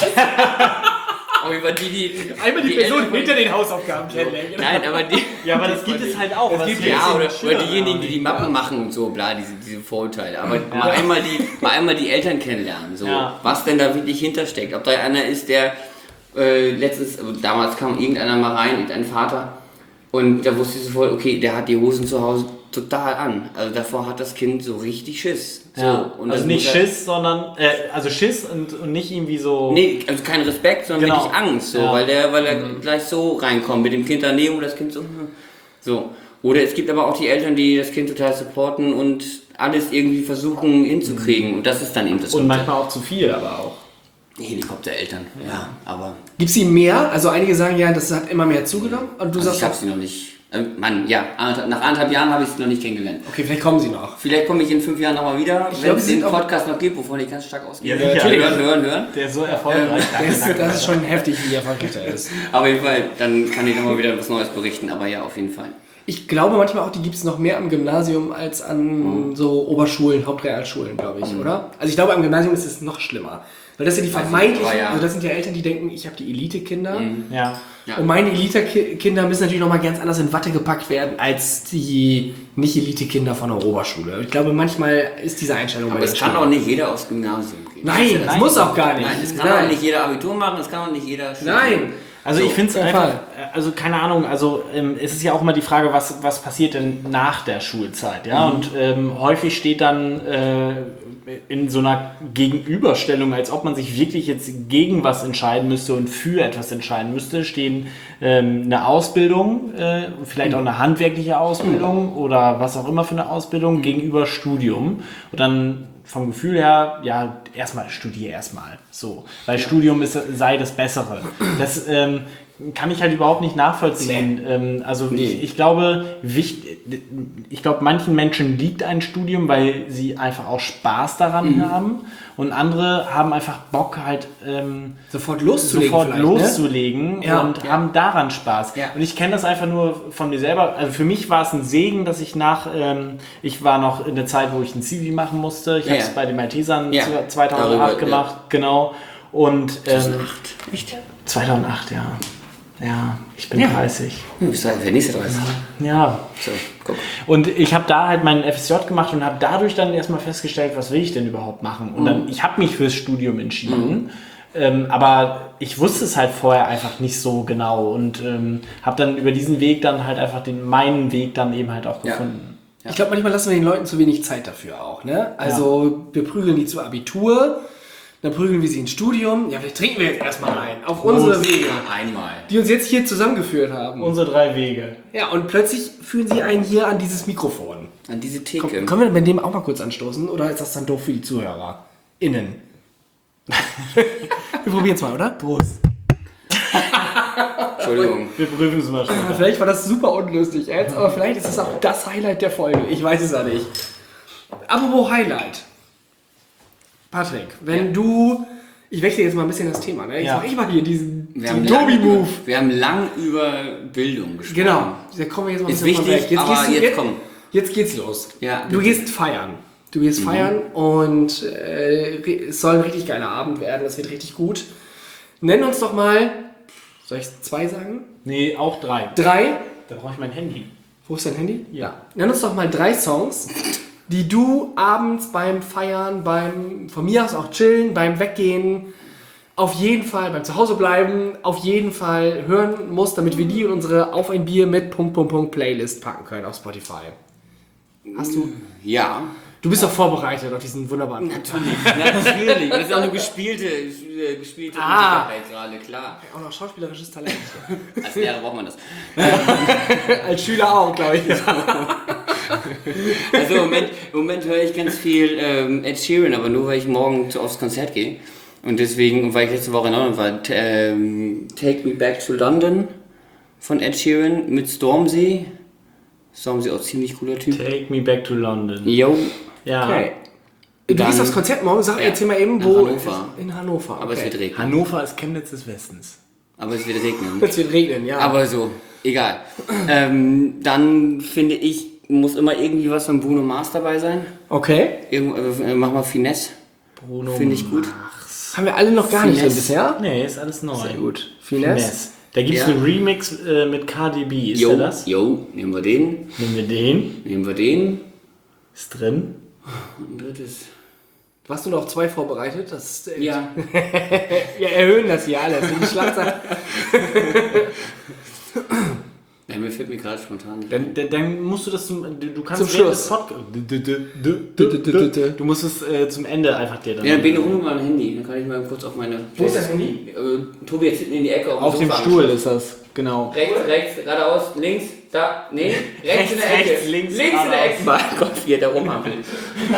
auch über die, die Einmal die, die Person Eltern- hinter den Hausaufgaben kennenlernen. Nein, aber die... Ja, aber das gibt es halt auch. was gibt wir Ja, jetzt oder, in oder Schülern diejenigen, haben. die die Mappen machen und so, bla, diese, diese Vorurteile. Aber mal, einmal die, mal einmal die Eltern kennenlernen, so, Ja. was denn da wirklich hintersteckt. Ob da einer ist, der äh, letztens, also damals kam irgendeiner mal rein, irgendein Vater, und da wusste ich sofort, okay, der hat die Hosen zu Hause total an. Also davor hat das Kind so richtig Schiss. So, Ja, und also das nicht muss er- Schiss, sondern, äh, also Schiss und, und nicht irgendwie so... Nee, also kein Respekt, sondern Genau. wirklich Angst, so, Ja. weil der, weil er gleich so reinkommt mit dem Kind daneben und das Kind so, hm. so. Oder es gibt aber auch die Eltern, die das Kind total supporten und alles irgendwie versuchen hinzukriegen und das ist dann eben das Und Gute. manchmal auch zu viel, aber auch. Helikoptereltern, ja, aber Gibt es mehr? Also einige sagen ja, das hat immer mehr zugenommen. Und du also sagst, ich habe sie noch nicht, äh, Mann, ja, anderthalb- nach anderthalb Jahren habe ich sie noch nicht kennengelernt. okay, vielleicht kommen sie noch. Vielleicht komme ich in fünf Jahren nochmal wieder, Ich wenn glaube, es sie den sind auch- Podcast noch gibt, wovon ich ganz stark ausgehe. Ja, sicher. Hören, hören, hören. Der ist so erfolgreich. Das, ist- das ist schon heftig, wie erfolgreich der ist. Auf jeden Fall, dann kann ich nochmal wieder was Neues berichten, aber ja, auf jeden Fall. Ich glaube manchmal auch, die gibt es noch mehr am Gymnasium als an so Oberschulen, Hauptrealschulen, glaube ich, oder? Also ich glaube, am Gymnasium ist es noch schlimmer. Weil das sind die Weiß ich, vermeintlichen, aber ja. also das sind ja Eltern, die denken, ich habe die Elite-Kinder. Ja. Ja. Und meine Elite-Kinder müssen natürlich nochmal ganz anders in Watte gepackt werden als die Nicht-Elite-Kinder von der Oberschule. Ich glaube, manchmal ist diese Einstellung bei Aber den es kann Schülern- auch nicht jeder aufs Gymnasium gehen. Nein, das Nein, muss auch gar nicht. Nein, es kann auch nicht jeder Abitur machen, es kann auch nicht jeder studieren. Nein. Also So, ich finde es der einfach, Fall. äh, also keine Ahnung, also ähm, es ist ja auch immer die Frage, was, was passiert denn nach der Schulzeit, ja, und ähm, häufig steht dann äh, in so einer Gegenüberstellung, als ob man sich wirklich jetzt gegen was entscheiden müsste und für etwas entscheiden müsste, stehen ähm, eine Ausbildung, äh, vielleicht auch eine handwerkliche Ausbildung oder was auch immer für eine Ausbildung gegenüber Studium und dann vom Gefühl her, ja, erstmal studiere erstmal, so, weil Studium ist, sei das Bessere. Das ähm, kann ich halt überhaupt nicht nachvollziehen. Ähm, also ich, ich glaube, wichtig, ich glaube, manchen Menschen liegt ein Studium, weil sie einfach auch Spaß daran Mhm. haben und andere haben einfach Bock halt ähm, Sofort loszulegen. sofort vielleicht, Ne? loszulegen Ja. und haben daran Spaß. Ja. Und ich kenne das einfach nur von mir selber. Also für mich war es ein Segen, dass ich nach, ähm, ich war noch in der Zeit, wo ich ein C V machen musste. Ich Ja, habe es ja. bei den Maltesern Ja. zweitausendacht Darüber, gemacht, genau. Und ähm, zweitausendacht? Echt? zweitausendacht, ja. Ja, ich bin Ja. dreißig. Hm, bist du der nächste dreißig? Ja. So, guck. Und ich habe da halt meinen F S J gemacht und habe dadurch dann erstmal festgestellt, was will ich denn überhaupt machen. Und dann, ich habe mich fürs Studium entschieden, ähm, aber ich wusste es halt vorher einfach nicht so genau und ähm, habe dann über diesen Weg dann halt einfach den meinen Weg dann eben halt auch Ja. gefunden. Ich glaube, manchmal lassen wir den Leuten zu wenig Zeit dafür auch. Ne? Also wir prügeln die zu Abitur, dann prügeln wir sie ins Studium. Ja, vielleicht trinken wir jetzt erstmal ein. Auf unsere Wege, Einmal. die uns jetzt hier zusammengeführt haben. Unsere drei Wege. Ja, und plötzlich führen sie einen hier an dieses Mikrofon. An diese Theke. Komm, können wir bei dem auch mal kurz anstoßen? Oder ist das dann doof für die Zuhörer? Innen. Wir probieren es mal, oder? Prost. Entschuldigung. Wir prüfen es mal später. Vielleicht war das super unlustig jetzt, aber vielleicht ist es auch das Highlight der Folge. Ich weiß es ja nicht. Apropos Highlight. Patrick, wenn Ja. du... Ich wechsle jetzt mal ein bisschen das Thema. Ne? Ich Ja. mach ich mal hier diesen, Wir haben, diesen lang, Tobi-Move. wir haben lang über Bildung gesprochen. Genau. Da kommen wir jetzt mal ein Ist bisschen von wichtig, weg. aber gehst du- jetzt komm. Jetzt geht's los. Ja, du bitte. gehst feiern. Du gehst feiern und äh, es soll ein richtig geiler Abend werden. Das wird richtig gut. Nenn uns doch mal... Soll ich zwei sagen? Nee, auch drei. Drei. Da brauche ich mein Handy. Wo ist dein Handy? Ja. Nenn uns doch mal drei Songs, die du abends beim Feiern, beim, von mir aus auch chillen, beim Weggehen, auf jeden Fall, beim Zuhause bleiben, auf jeden Fall hören musst, damit wir die in unsere Auf ein Bier mit Punkt, Punkt, Punkt Playlist packen können auf Spotify. Hast du? Ja. Du bist doch vorbereitet auf diesen wunderbaren Natürlich, natürlich. Das ist auch eine gespielte, äh, gespielte Ah. Unsicherheit gerade, klar. Auch noch schauspielerisches Talent. Als Lehrer braucht man das. Als Schüler auch, glaube ich. Also im Moment, im Moment höre ich ganz viel ähm, Ed Sheeran, aber nur weil ich morgen zu, aufs Konzert gehe. Und deswegen, und weil ich letzte Woche in London war, t- ähm, Take Me Back to London von Ed Sheeran mit Stormzy. Stormzy auch ziemlich cooler Typ. Take me back to London. Yo, Ja. Okay. Wie Dann- ist das Konzert morgen? Sag, Ja, erzähl mal eben, nach wo. Hannover. In Hannover. aber es Okay. wird regnen. Hannover ist Chemnitz des Westens. Aber es wird regnen. Es wird regnen, ja. Aber so, egal. Ähm, dann finde ich, muss immer irgendwie was von Bruno Mars dabei sein. Okay. Irgend, äh, mach mal Finesse, Bruno finde ich gut. Haben wir alle noch gar nicht Finesse. drin bisher? Nee, ist alles neu. Sehr gut. Finesse. Da gibt es Ja. einen Remix äh, mit K D B. Ist Jo, der das? jo, nehmen wir den, Nehmen wir den. nehmen wir den. Ist drin. Und drittes. Warst du noch zwei vorbereitet? Das ist, äh, Ja, Wir erhöhen das hier alles. Die Schlagzeilen. ja, mir fällt mir gerade spontan nicht. Dann, dann, dann musst du das zum. Du, du kannst Zum während Schluss. des Podcasts. Du musst es äh, zum Ende einfach dir dann. Ja, dann bin ich ohne mein Handy, dann kann ich mal kurz auf meine... Wo ist das Handy? Äh, Tobi, jetzt hinten in die Ecke auf, Auf dem Sofa Stuhl anschließen. ist das, genau. Rechts, rechts, geradeaus, links, da, nee, rechts, in der Rechts, Ecke. rechts, links, links in der geradeaus. Ecke. Mein Gott, wie er da rumhampelt.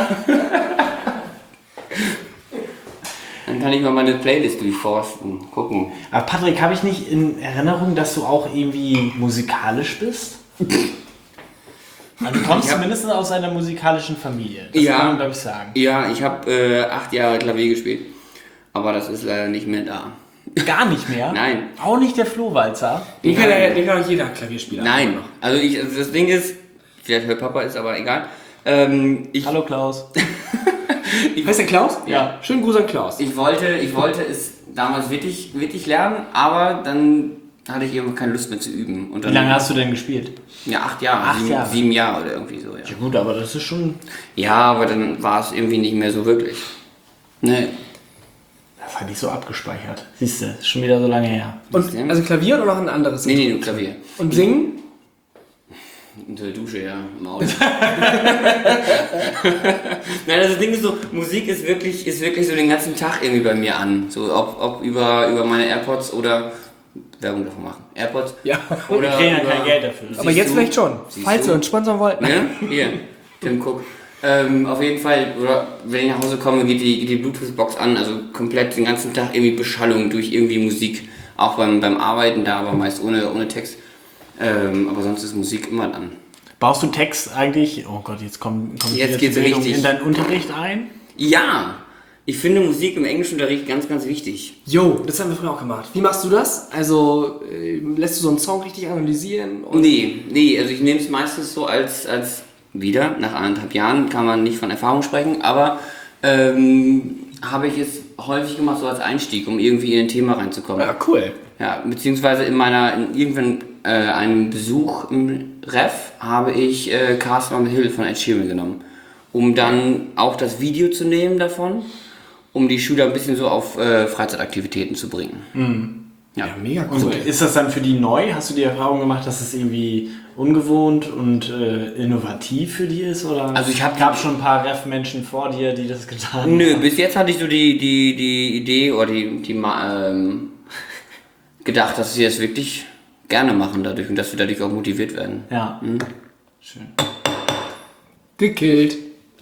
Dann kann ich mal meine Playlist durchforsten, gucken. Aber Patrick, habe ich nicht in Erinnerung, dass du auch irgendwie musikalisch bist? Also du kommst Ich hab- zumindest aus einer musikalischen Familie. Das Ja. kann man, glaube ich, sagen. Ja, ich habe äh, acht Jahre Klavier gespielt, aber das ist leider nicht mehr da. Gar nicht mehr? Nein. Auch nicht der Flohwalzer? Den kann, ja, den kann auch jeder Klavierspieler. Nein, also ich, also das Ding ist, vielleicht hört Papa ist, aber egal. Ähm, ich, Hallo Klaus. Heißt der Klaus? Ja. Schönen Gruß an Klaus. ich wollte, ich wollte es damals wirklich, wirklich lernen, aber dann hatte ich irgendwie keine Lust mehr zu üben. Und dann, Wie lange hast du denn gespielt? Ja, acht Jahre, Acht sieben, Jahre. sieben Jahre oder irgendwie so, ja. Ja gut, aber das ist schon... Ja, aber dann war es irgendwie nicht mehr so wirklich. Ne, Das hatte ich so abgespeichert. Siehst du, ist schon wieder so lange her. Und, also Klavier oder noch ein anderes? nee, nee, nur Klavier. Und singen? Unter der Dusche, ja, im Auto. Nein, das Ding ist so, Musik ist wirklich, ist wirklich so den ganzen Tag irgendwie bei mir an. So, ob, ob über, über meine AirPods oder Werbung davon machen. AirPods. Ja. Oder Wir kriegen ja über- kein Geld dafür. Aber jetzt du? vielleicht schon. Siehst Falls du? ihr uns sponsern wollt. Ne? Hier, Tim Cook. Ähm, auf jeden Fall, oder wenn ich nach Hause komme, geht die, geht die Bluetooth-Box an, also komplett den ganzen Tag irgendwie Beschallung durch irgendwie Musik. Auch beim, beim Arbeiten da, aber meist ohne, ohne Text. Ähm, aber sonst ist Musik immer dann. Baust du Text eigentlich... Oh Gott, jetzt kommt, kommt Jetzt wieder geht's die Bildung richtig. in deinen Unterricht ein? Ja! Ich finde Musik im Englischunterricht ganz, ganz wichtig. Jo, das haben wir früher auch gemacht. Wie machst du das? Also, äh, lässt du so einen Song richtig analysieren? Und Nee, nee, also ich nehme es meistens so als, als wieder, nach anderthalb Jahren kann man nicht von Erfahrung sprechen, aber ähm, habe ich es häufig gemacht so als Einstieg, um irgendwie in ein Thema reinzukommen. Ja, cool. Ja, beziehungsweise in meiner, in irgendwann äh, einem Besuch im Ref habe ich äh, Castle on the Hill von Ed Sheeran genommen, um dann auch das Video zu nehmen davon, um die Schüler ein bisschen so auf äh, Freizeitaktivitäten zu bringen. Ja. Mega cool. Und ist das dann für die neu? Hast du die Erfahrung gemacht, dass es irgendwie ungewohnt und äh, innovativ für die ist? Oder Also ich hab- gab schon ein paar Ref-Menschen vor dir, die das getan haben? Nö, bis jetzt hatte ich so die, die, die Idee oder die, die ma- ähm, gedacht, dass sie das wirklich gerne machen dadurch und dass wir dadurch auch motiviert werden. Ja. Mhm. Schön. Gekillt.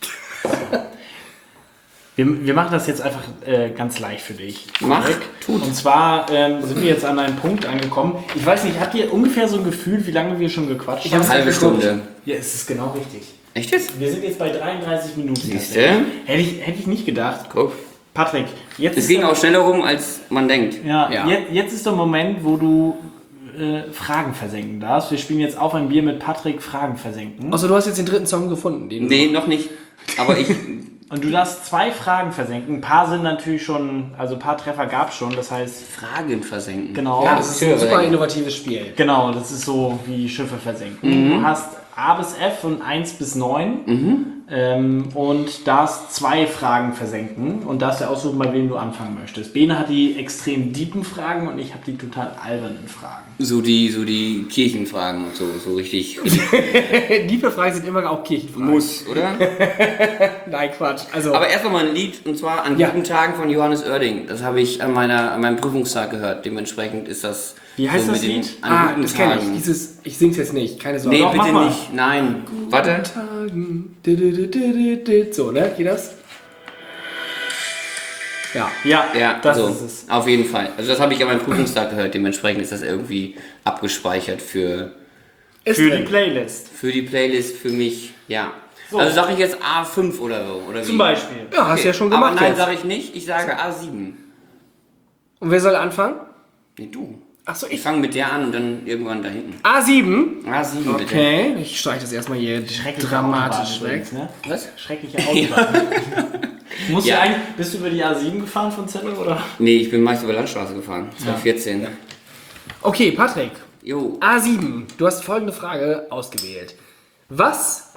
Wir, wir machen das jetzt einfach äh, ganz leicht für dich. Mach, Marek. Und zwar ähm, sind wir jetzt an einem Punkt angekommen. Ich weiß nicht, habt ihr ungefähr so ein Gefühl, wie lange wir schon gequatscht haben? Eine halbe Stunde. Ja, es ist genau richtig. Echt jetzt? Wir sind jetzt bei dreiunddreißig Minuten. Siehste? Hätte ich, hätte ich nicht gedacht. Guck. Patrick, jetzt Es ist ging der- auch schneller rum, als man denkt. Ja, Ja. Jetzt, jetzt ist der Moment, wo du äh, Fragen versenken darfst. Wir spielen jetzt auf ein Bier mit Patrick Fragen versenken. Außer du hast jetzt den dritten Song gefunden. Den Nee, noch nicht. Aber ich. Und du darfst zwei Fragen versenken. Ein paar sind natürlich schon, also ein paar Treffer gab es schon. Das heißt, Fragen versenken. genau, Ja, das ist ein super innovatives Spiel. genau, das ist so wie Schiffe versenken. Du hast A bis F und eins bis neun. ähm, und darfst zwei Fragen versenken und darfst dir aussuchen, bei wem du anfangen möchtest. Bene hat die extrem deepen Fragen und ich habe die total albernen Fragen. So die, so die Kirchenfragen und so, so richtig Liebe Fragen sind immer auch Kirchenfragen. muss, oder? Nein, Quatsch. Also, Aber erst mal ein Lied, und zwar an Ja. guten Tagen von Johannes Oerding. Das habe ich an, meiner, an meinem Prüfungstag gehört. Dementsprechend ist das... Wie heißt so das mit den Lied? An ah, guten das kenne ich. Tagen. Dieses, ich sing's jetzt nicht, keine Sorge. Nee, Doch, mach bitte mal. nicht. Nein. Warte. Tagen. Di, di, di, di, di. So, ne? Geht das? Ja. Ja, Ja, das so, ist es. auf jeden Fall. Also das habe ich an meinem Prüfungstag gehört. Dementsprechend ist das irgendwie abgespeichert für, Ist Für drin. die Playlist. für die Playlist, für mich. Ja. So. Also sage ich jetzt A fünf oder so. Oder wie? Zum Beispiel. Ja, hast du ja schon Aber gemacht nein, jetzt. sage ich nicht. Ich sage A sieben. Und wer soll anfangen? Nee, du. Achso, Ich ich. fange mit der an und dann irgendwann da hinten. A sieben. A sieben bitte. Okay, ich streiche das erstmal hier Schreckliche dramatisch Autobahn weg. übrigens, ne? Was? Schreckliche Autobahn. Musst Ja. du eigentlich, bist du über die A sieben gefahren von Celle, oder? Nee, ich bin meist über Landstraße gefahren. zwanzig vierzehn. Okay, Patrick. Jo. A sieben. Du hast folgende Frage ausgewählt. Was.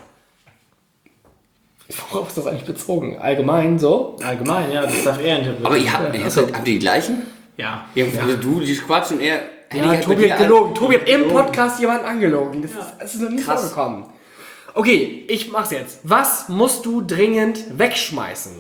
Worauf ist das eigentlich bezogen? Allgemein so? Allgemein, ja, das darf er interpretieren. Aber ihr habt, ihr Achso. habt, habt ihr die gleichen? Ja. Ja, also du, die Quatsch und er. Ja, hätte ich Tobi bei hat dir gelogen. Tobi hat im Podcast jemanden angelogen. Das, ist, das ist noch nie Krass. vorgekommen. Okay, ich mach's jetzt. Was musst du dringend wegschmeißen?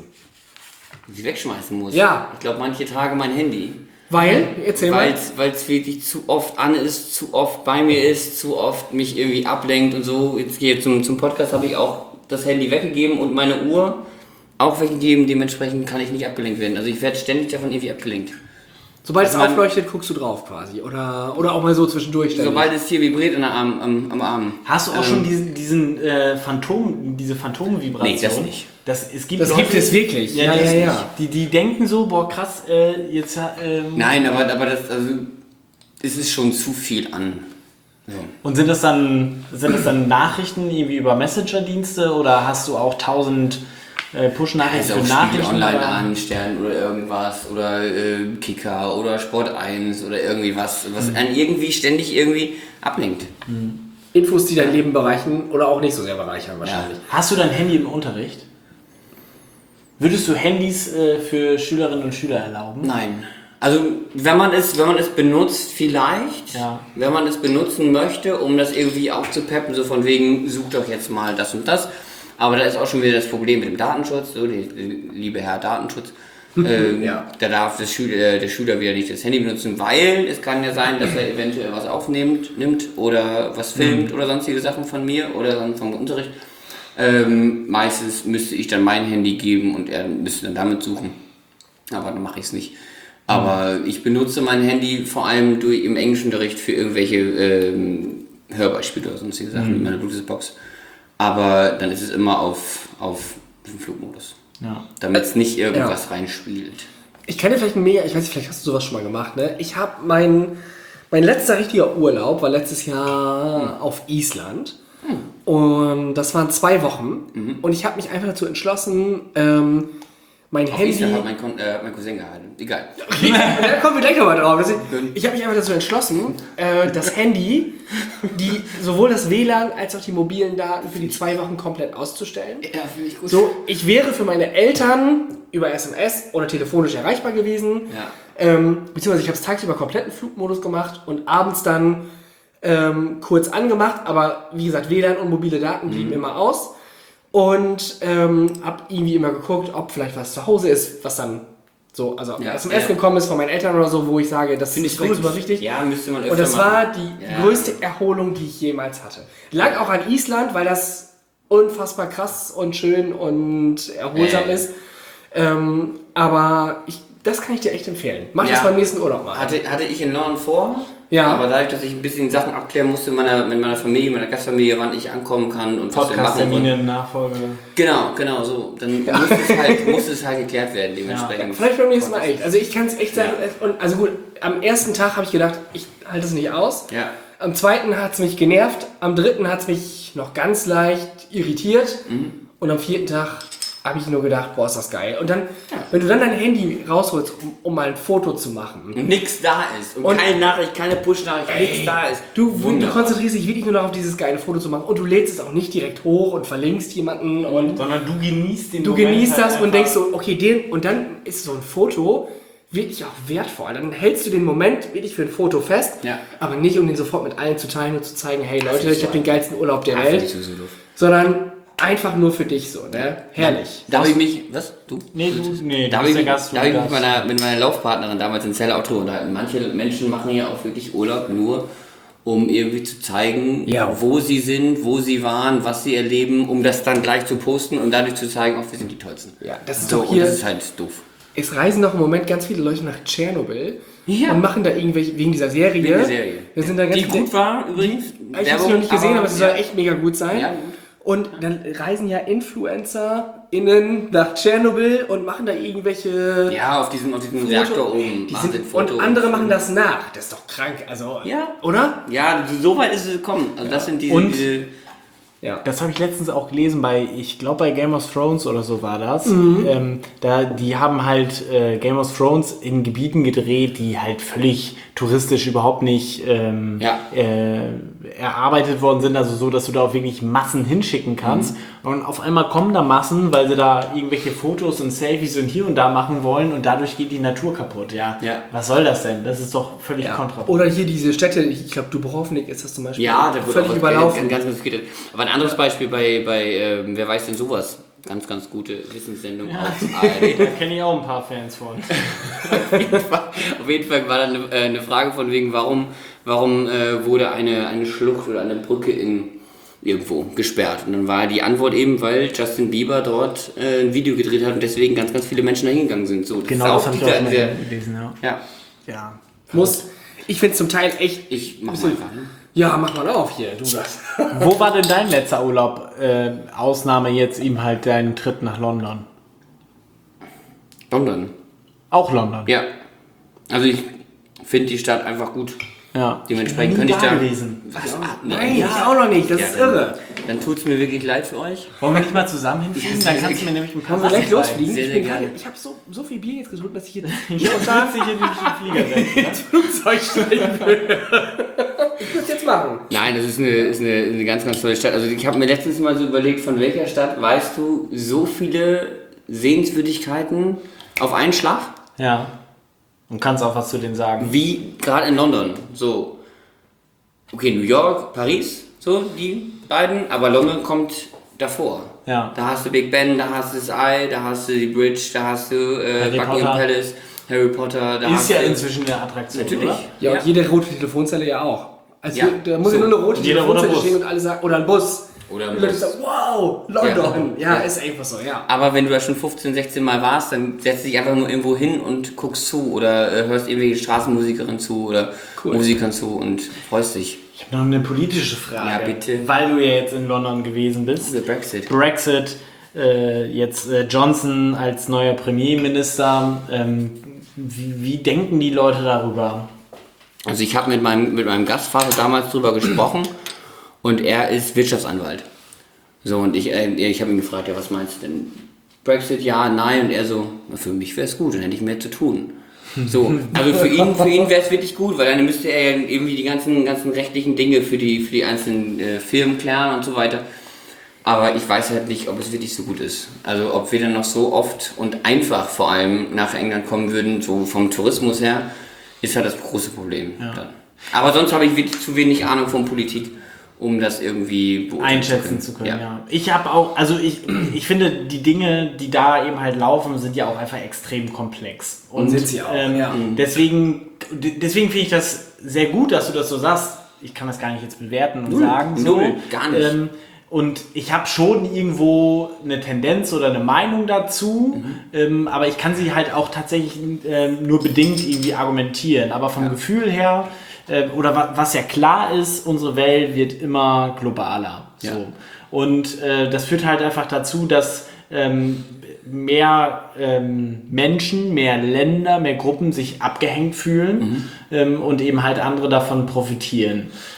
sie wegschmeißen muss. Ja. Ich glaube, manche Tage mein Handy. Weil, erzähl mal. Weil es wirklich zu oft an ist, zu oft bei mir ist, zu oft mich irgendwie ablenkt und so. Jetzt hier zum, zum Podcast habe ich auch das Handy weggegeben und meine Uhr auch weggegeben. Dementsprechend kann ich nicht abgelenkt werden. Also ich werde ständig davon irgendwie abgelenkt. Sobald es Also man- aufleuchtet, guckst du drauf quasi. Oder, oder auch mal so zwischendurch. ständig. Sobald es hier vibriert an der Arm, am, am Arm. Hast du auch Ähm, schon diesen, diesen äh, Phantom, diese Phantomvibration? Nee, das nicht. Das, es gibt Das Leute, gibt es wirklich. Ja, Ja, die, ja, ja. Die, die denken so, boah krass, äh, jetzt ähm, Nein, aber, aber das, also, es ist schon zu viel an. So. Und sind das dann sind das dann Nachrichten irgendwie über Messenger-Dienste oder hast du auch tausend äh, Push-Nachrichten Also für auch Spiegel Nachrichten? online oder? an, Stern oder irgendwas oder äh, Kicker oder Sport eins oder irgendwie was, was einen irgendwie ständig irgendwie ablenkt. Infos, die dein Leben bereichern oder auch nicht so sehr bereichern wahrscheinlich. Hast du dein Handy im Unterricht? Würdest du Handys äh, für Schülerinnen und Schüler erlauben? Nein. Also wenn man es, wenn man es benutzt, vielleicht, Ja. wenn man es benutzen möchte, um das irgendwie aufzupeppen, so von wegen, such doch jetzt mal das und das. Aber da ist auch schon wieder das Problem mit dem Datenschutz, so, die, die, liebe Herr Datenschutz. ähm, Ja. Da darf das Schüler, äh, der Schüler wieder nicht das Handy benutzen, weil es kann ja sein, dass er eventuell was aufnimmt, nimmt oder was filmt oder sonstige Sachen von mir oder dann vom Unterricht. Ähm, meistens müsste ich dann mein Handy geben und er müsste dann damit suchen. Aber dann mache ich es nicht. Aber ich benutze mein Handy vor allem durch, im Englischunterricht für irgendwelche ähm, Hörbeispiele oder sonstige Sachen in meiner Bluetooth-Box. Aber dann ist es immer auf, auf dem Flugmodus. Ja. Damit es nicht irgendwas reinspielt. Ich kann dir vielleicht ein mega, ich weiß nicht, vielleicht hast du sowas schon mal gemacht, ne? Ich habe mein, mein letzter richtiger Urlaub war letztes Jahr auf Island. Und das waren zwei Wochen. Und ich habe mich einfach dazu entschlossen, ähm, mein Auf Handy. Island hat mein, Kon äh, mein Cousin gehalten. Egal. Da kommen wir gleich nochmal drauf. Das- Ich habe mich einfach dazu entschlossen, äh, das Handy, die, sowohl das W L A N als auch die mobilen Daten für die zwei Wochen komplett auszustellen. Ja, finde ich gut. So, ich wäre für meine Eltern über S M S oder telefonisch erreichbar gewesen. Ja. Ähm, beziehungsweise ich habe es tagsüber komplett in Flugmodus gemacht und abends dann ähm, kurz angemacht. Aber wie gesagt, W L A N und mobile Daten blieben immer aus. Und ähm, habe irgendwie immer geguckt, ob vielleicht was zu Hause ist, was dann so, also Ja, S M S ja. gekommen ist von meinen Eltern oder so, wo ich sage, das Finde ich ist vielleicht gut. super wichtig. Ja, müsste man öfter Und das machen. war die Ja. größte Erholung, die ich jemals hatte. Lag auch an Island, weil das unfassbar krass und schön und erholsam Äh. ist. Ähm, aber ich, das kann ich dir echt empfehlen. Mach Ja. das beim nächsten Urlaub mal. Hatte, hatte ich in London vor, Ja. aber dadurch, dass ich ein bisschen Sachen abklären musste mit meiner, mit meiner Familie, meiner Gastfamilie, wann ich ankommen kann und was wir machen wollen. Podcast-Termine, Nachfolge. Genau, genau, so. Dann musste es halt, musste es halt geklärt werden, dementsprechend. Vielleicht beim nächsten Mal echt. Also ich kann es echt sagen. Und also gut, am ersten Tag habe ich gedacht, ich halte es nicht aus. Ja. Am zweiten hat es mich genervt. Am dritten hat es mich noch ganz leicht irritiert. Mhm. Und am vierten Tag habe ich nur gedacht, boah, ist das geil. Und dann, wenn du dann dein Handy rausholst, um, um mal ein Foto zu machen. Und nichts da ist. Und, Und- keine Nachricht, keine Push-Nachricht, nichts da ist. Du, du Wunderbar. konzentrierst dich wirklich nur darauf, dieses geile Foto zu machen. Und du lädst es auch nicht direkt hoch und verlinkst jemanden. Und Sondern du genießt den du Moment genießt halt das und einfach. denkst so, okay, den. Und dann ist so ein Foto wirklich auch wertvoll. Dann hältst du den Moment wirklich für ein Foto fest, Ja. aber nicht, um den sofort mit allen zu teilen und zu zeigen, hey Leute, ich habe den geilsten Urlaub der Ah, finde ich Welt. sowieso doof. Sondern einfach nur für dich so, ne? Herrlich. Da habe ich mich, was? Du? Nee, du, nee, Da du habe ich, bist der mich- Gast. da hab ich mich mit darfst. meiner, mit meiner Laufpartnerin damals in Zell auch drüber unterhalten. Manche Menschen machen ja auch wirklich Urlaub nur, um irgendwie zu zeigen, Ja. wo sie sind, wo sie waren, was sie erleben, um das dann gleich zu posten und dadurch zu zeigen, auch wir sind die Tollsten. Ja, das ist So, doch und hier. das ist halt doof. Es reisen doch im Moment ganz viele Leute nach Tschernobyl Ja. und machen da irgendwelche, wegen dieser Serie. Wegen der Serie. Da sind da ganz Die viele- gut war übrigens. Ich habe sie noch nicht gesehen, aber, sie soll ja. echt mega gut sein. Ja, gut. Und dann reisen ja InfluencerInnen nach Tschernobyl und machen da irgendwelche Ja, auf diesem, auf diesem Foto- Reaktor oben. Die machen sind, sie ein Foto und andere machen das nach. Das ist doch krank. Also, Ja. oder? Ja, so weit ist es gekommen. Also das sind diese, Und- diese Ja. Das habe ich letztens auch gelesen bei, ich glaube bei Game of Thrones oder so war das. Mhm. Ähm, da, die haben halt äh, Game of Thrones in Gebieten gedreht, die halt völlig touristisch überhaupt nicht ähm, Ja. äh, erarbeitet worden sind. Also so, dass du da auch wirklich Massen hinschicken kannst. Mhm. Und auf einmal kommen da Massen, weil sie da irgendwelche Fotos und Selfies und hier und da machen wollen und dadurch geht die Natur kaputt. Ja, Ja. was soll das denn? Das ist doch völlig Ja. kontraproduktiv. Oder hier diese Städte, ich glaube Dubrovnik ist das zum Beispiel. Ja, da wird völlig auch was- überlaufen. Ganz, ganz viel. Aber ein anderes Beispiel bei, bei ähm, wer weiß denn sowas? Ganz, ganz gute Wissenssendung auf A R D. Da kenne ich auch ein paar Fans von. Auf jeden Fall war da eine, äh, eine Frage von wegen, warum, warum äh, wurde eine, eine Schlucht oder eine Brücke in irgendwo gesperrt. Und dann war die Antwort eben, weil Justin Bieber dort äh, ein Video gedreht hat und deswegen ganz, ganz viele Menschen dahin gegangen sind. So, das Genau, ist das auch habe ich wieder auch mal sehr- gelesen. Ja. Ja, ja. Muss. Ich finde es zum Teil echt. ich mach mal einfach. Ne? Ja, mach mal auf hier, du das. Wo war denn dein letzter Urlaub? Äh, Ausnahme jetzt ihm halt deinen Tritt nach London. London. Auch London. Ja. Also ich finde die Stadt einfach gut. Ja. Dementsprechend Ich bin könnte nie ich da da... gewesen. Was? Ah, nee. Nein, ich auch noch nicht. Das Ja, ist dann, irre. Dann tut es mir wirklich leid für euch. Wollen wir nicht mal zusammen hinfliegen? Dann kannst du mir nämlich ein paar Wollen wir gleich Sachen losfliegen? Sehr, ich sehr bin gerne. gerade- ich habe so, so viel Bier jetzt getrunken, dass ich hier zeigen. Ja, und da sich in den Flieger setzen. ins Flugzeug steigen will. Ich muss jetzt machen. Nein, das ist eine, ist eine, eine ganz, ganz tolle Stadt. Also ich habe mir letztens mal so überlegt, von welcher Stadt weißt du so viele Sehenswürdigkeiten auf einen Schlag? Ja. Und kannst auch was zu denen sagen. Wie gerade in London. So, okay, New York, Paris, so die beiden, aber London kommt davor. Ja. Da hast du Big Ben, da hast du das Eye, da hast du die Bridge, da hast du äh, Harry Buckingham Potter. Palace, Harry Potter, da Ist hast ja du... inzwischen eine Attraktion, Natürlich. oder? Ja, Ja. und jede rote Telefonzelle ja auch. Also Ja. da muss ja So. nur eine rote Und jeder roter Telefonzelle Bus. stehen und alle sagen, oder ein Bus. Oder ein die Leute Bus. sagen, wow, London. Ja, Ja. ist einfach so, ja. Aber wenn du da schon fünfzehn, sechzehn Mal warst, dann setzt dich einfach nur irgendwo hin und guckst zu oder äh, hörst irgendwelche Straßenmusikerinnen zu oder Cool. Musikern zu und freust dich. Ich habe noch eine politische Frage. Ja, bitte. Weil du ja jetzt in London gewesen bist. Der Brexit. Brexit, äh, jetzt äh, Johnson als neuer Premierminister. Ähm, wie, wie denken die Leute darüber? Also ich habe mit meinem, mit meinem Gastvater damals drüber gesprochen und er ist Wirtschaftsanwalt. So, und ich, äh, ich habe ihn gefragt, ja, was meinst du denn? Brexit, ja, nein. Und er so, na, für mich wäre es gut, dann hätte ich mehr zu tun. So, also für ihn, für ihn wäre es wirklich gut, weil dann müsste er ja irgendwie die ganzen, ganzen rechtlichen Dinge für die, für die einzelnen äh, Firmen klären und so weiter. Aber ich weiß halt nicht, ob es wirklich so gut ist. Also ob wir dann noch so oft und einfach vor allem nach England kommen würden, so vom Tourismus her, ist halt das große Problem. Dann. Aber sonst habe ich wirklich zu wenig Ahnung von Politik, um das irgendwie beurteilen Einschätzen zu können, ja. Ja. Ich habe auch, also ich, ich finde, die Dinge, die da eben halt laufen, sind ja auch einfach extrem komplex. Und Sind sie auch, ähm, ja. deswegen, deswegen finde ich das sehr gut, dass du das so sagst. Ich kann das gar nicht jetzt bewerten und Null, sagen. So. null, gar nicht. Ähm, und ich habe schon irgendwo eine Tendenz oder eine Meinung dazu, Mhm. ähm, aber ich kann sie halt auch tatsächlich ähm, nur bedingt irgendwie argumentieren. Aber vom Gefühl her, äh, oder wa was ja klar ist, unsere Welt wird immer globaler. So. Ja. Und äh, das führt halt einfach dazu, dass ähm, mehr ähm, Menschen, mehr Länder, mehr Gruppen sich abgehängt fühlen ähm, und eben halt andere davon profitieren.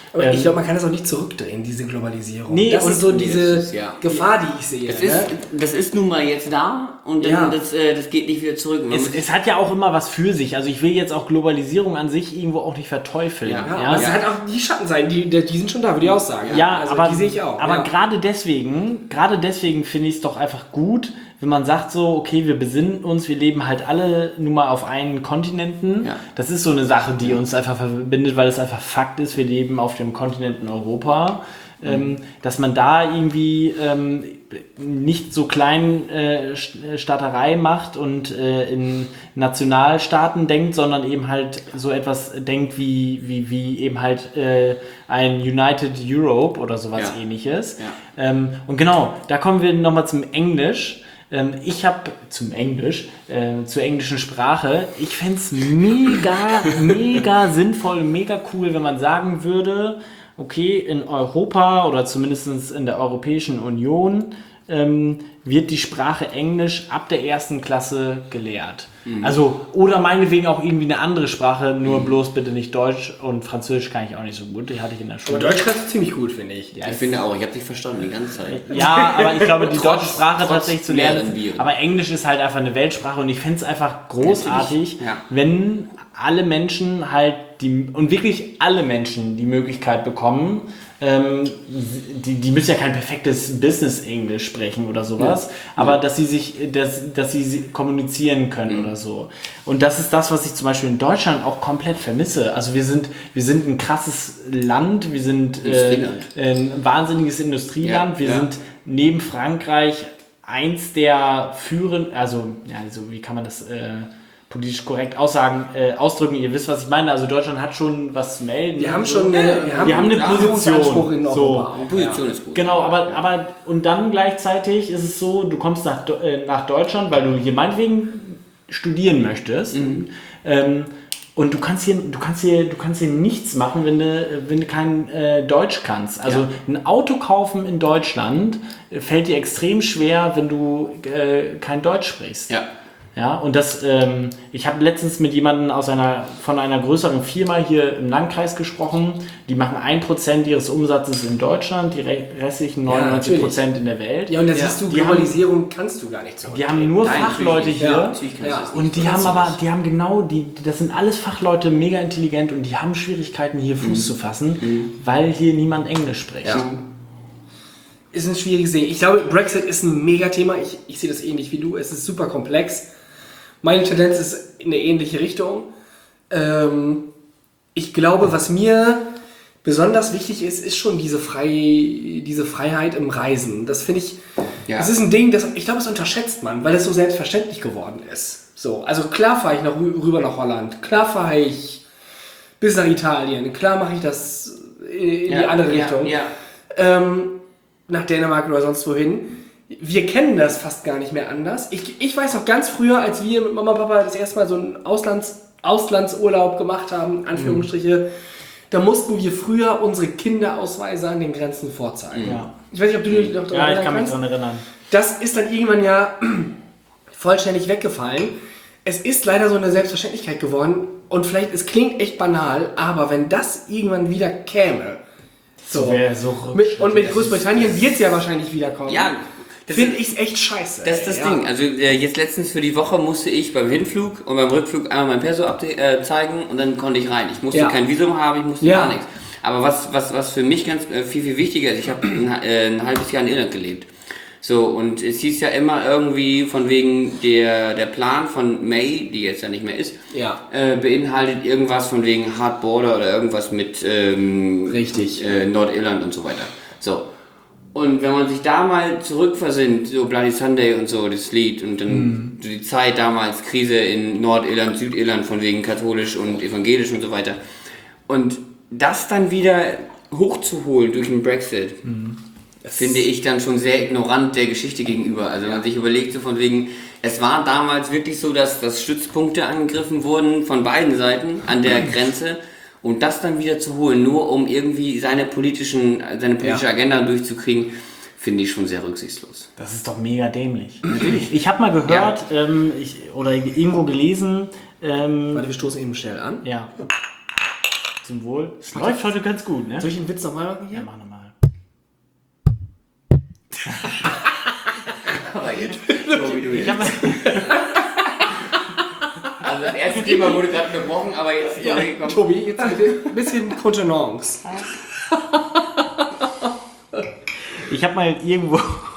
Aber Ähm, ich glaube, man kann das auch nicht zurückdrehen, diese Globalisierung. Nee, das und- ist so Nee, diese das ist- ja. Gefahr, die ich sehe. Das ne? ist, das ist nun mal jetzt da und dann, Ja. das, äh, das geht nicht wieder zurück. Man Es, muss- es hat ja auch immer was für sich. Also ich will jetzt auch Globalisierung an sich irgendwo auch nicht verteufeln. Ja, Ja, Ja, aber es hat auch die Schattenseiten, die, die die sind schon da, würde ich auch sagen. Ja, also, aber, die sehe ich auch. aber ja. gerade deswegen, gerade deswegen finde ich es doch einfach gut, wenn man sagt so, okay, wir besinnen uns, wir leben halt alle nun mal auf einen Kontinenten. Ja. Das ist so eine Sache, die uns einfach verbindet, weil es einfach Fakt ist, wir leben auf dem Kontinenten Europa. Ähm, dass man da irgendwie ähm, nicht so klein äh, Staaterei macht und äh, in Nationalstaaten denkt, sondern eben halt so etwas denkt wie, wie, wie eben halt äh, ein United Europe oder sowas Ja. ähnliches. Ja. Ähm, und genau, da kommen wir nochmal zum Englisch. Ähm, ich habe zum Englisch, äh, zur englischen Sprache, ich fände es mega, mega sinnvoll, mega cool, wenn man sagen würde, okay, in Europa oder zumindest in der Europäischen Union ähm, wird die Sprache Englisch ab der ersten Klasse gelehrt. Mhm. Also, oder meinetwegen auch irgendwie eine andere Sprache, nur bloß bitte nicht Deutsch und Französisch kann ich auch nicht so gut, die hatte ich in der Aber Schule. Deutsch kannst du ziemlich gut, finde ich. Ich finde auch, ich habe dich verstanden die ganze Zeit. Ja, aber ich glaube, die Trotz- deutsche Sprache trotz tatsächlich zu lernen. mehreren Viren. Aber Englisch ist halt einfach eine Weltsprache und ich fände es einfach großartig, Ja. wenn alle Menschen halt die und wirklich alle Menschen die Möglichkeit bekommen, ähm, die, die müssen ja kein perfektes Business-Englisch sprechen oder sowas, Ja. aber Ja. dass sie sich, dass, dass sie sie kommunizieren können oder so. Und das ist das, was ich zum Beispiel in Deutschland auch komplett vermisse. Also wir sind, wir sind ein krasses Land, wir sind äh, Industrieland. ein wahnsinniges Industrieland, Ja, wir ja. sind neben Frankreich eins der führenden, also, ja, also wie kann man das äh, politisch korrekt aussagen, äh, ausdrücken, ihr wisst, was ich meine, also Deutschland hat schon was zu melden. Wir haben schon eine, wir haben Wir haben eine einen Position. Anspruch in So. Europa. Die Position ist gut. Genau, aber, aber und dann gleichzeitig ist es so, du kommst nach, Do- äh, nach Deutschland, weil du hier meinetwegen studieren möchtest. Ähm, und du kannst hier, du kannst hier, du kannst hier nichts machen, wenn du, wenn du kein äh, Deutsch kannst. Also Ja. ein Auto kaufen in Deutschland äh, fällt dir extrem schwer, wenn du äh, kein Deutsch sprichst. Ja. Ja, und das, ähm, ich habe letztens mit jemandem aus einer, von einer größeren Firma hier im Landkreis gesprochen. Die machen ein Prozent ihres Umsatzes in Deutschland, die re- restlichen neunundneunzig Prozent in der Welt. Ja, und da Ja, siehst du, die haben, Globalisierung kannst du gar nicht so. die haben nur Nein, Fachleute natürlich hier. nicht. Ja, natürlich kannst du Ja. das nicht. Und die Kannst haben du aber, nicht. die haben genau, die, das sind alles Fachleute, mega intelligent und die haben Schwierigkeiten hier Fuß zu fassen, weil hier niemand Englisch spricht. Ja. Ist ein schwieriges Ding. Ich glaube, Brexit ist ein Megathema. Ich, ich sehe das ähnlich wie du. Es ist super komplex. Meine Tendenz ist in eine ähnliche Richtung. Ähm, ich glaube, was mir besonders wichtig ist, ist schon diese, Frei, diese Freiheit im Reisen. Das finde ich, Ja. das ist ein Ding, das, ich glaube, das unterschätzt man, weil es so selbstverständlich geworden ist. So, also klar fahre ich noch rü- rüber nach Holland, klar fahre ich bis nach Italien, klar mache ich das in, in die andere Richtung. Ja, Ähm, nach Dänemark oder sonst wohin. Wir kennen das fast gar nicht mehr anders. Ich, ich weiß noch ganz früher, als wir mit Mama und Papa das erste Mal so einen Auslands, Auslandsurlaub gemacht haben, Anführungsstriche, da mussten wir früher unsere Kinderausweise an den Grenzen vorzeigen. Ja. Ich weiß nicht, ob du dich noch daran Ja, ich erinnern kann mich kannst. daran erinnern. Das ist dann irgendwann ja vollständig weggefallen. Es ist leider so eine Selbstverständlichkeit geworden und vielleicht, es klingt echt banal, aber wenn das irgendwann wieder käme, so, Wäre so mit, und mit Großbritannien wird es ja wahrscheinlich wiederkommen. Ja, das Finde ist- ich es echt scheiße. Das ist das ey, ja. Ding. Also äh, jetzt letztens für die Woche musste ich beim Hinflug und beim Rückflug einmal mein Perso abde- äh, zeigen und dann konnte ich rein. Ich musste Ja. kein Visum haben, ich musste Ja. gar nichts. Aber was, was, was für mich ganz äh, viel, viel wichtiger ist, ich habe ein, äh, ein halbes Jahr in Irland gelebt. So, und es hieß ja immer irgendwie von wegen der, der Plan von May, die jetzt ja nicht mehr ist, Ja. äh, beinhaltet irgendwas von wegen Hard Border oder irgendwas mit ähm, Richtig. äh, Nordirland und so weiter. So. Und wenn man sich da mal zurückversinnt, so Bloody Sunday und so, das Lied und dann so die Zeit damals, Krise in Nordirland, Südirland von wegen katholisch und evangelisch und so weiter. Und das dann wieder hochzuholen durch den Brexit, finde ich dann schon sehr ignorant der Geschichte gegenüber. Also wenn man sich überlegt, so von wegen, es war damals wirklich so, dass, dass Stützpunkte angegriffen wurden von beiden Seiten an der Grenze und das dann wieder zu holen, nur um irgendwie seine politischen, seine politische Ja. Agenda durchzukriegen, finde ich schon sehr rücksichtslos. Das ist doch mega dämlich. Ich habe mal gehört, ähm, ich, oder irgendwo gelesen, ähm, Warte, wir stoßen eben schnell an. ja. Zum Wohl. Es läuft heute ganz gut, ne? Soll ich den Witz nochmal machen hier? Ja, mach nochmal. Aber jetzt, so wie du Ich jetzt. hab, Also das erste Thema wurde gerade gebrochen, aber jetzt... Ja, Tobi, komm. Tobi, jetzt bitte ein bisschen Kontenance. ich habe mal irgendwo...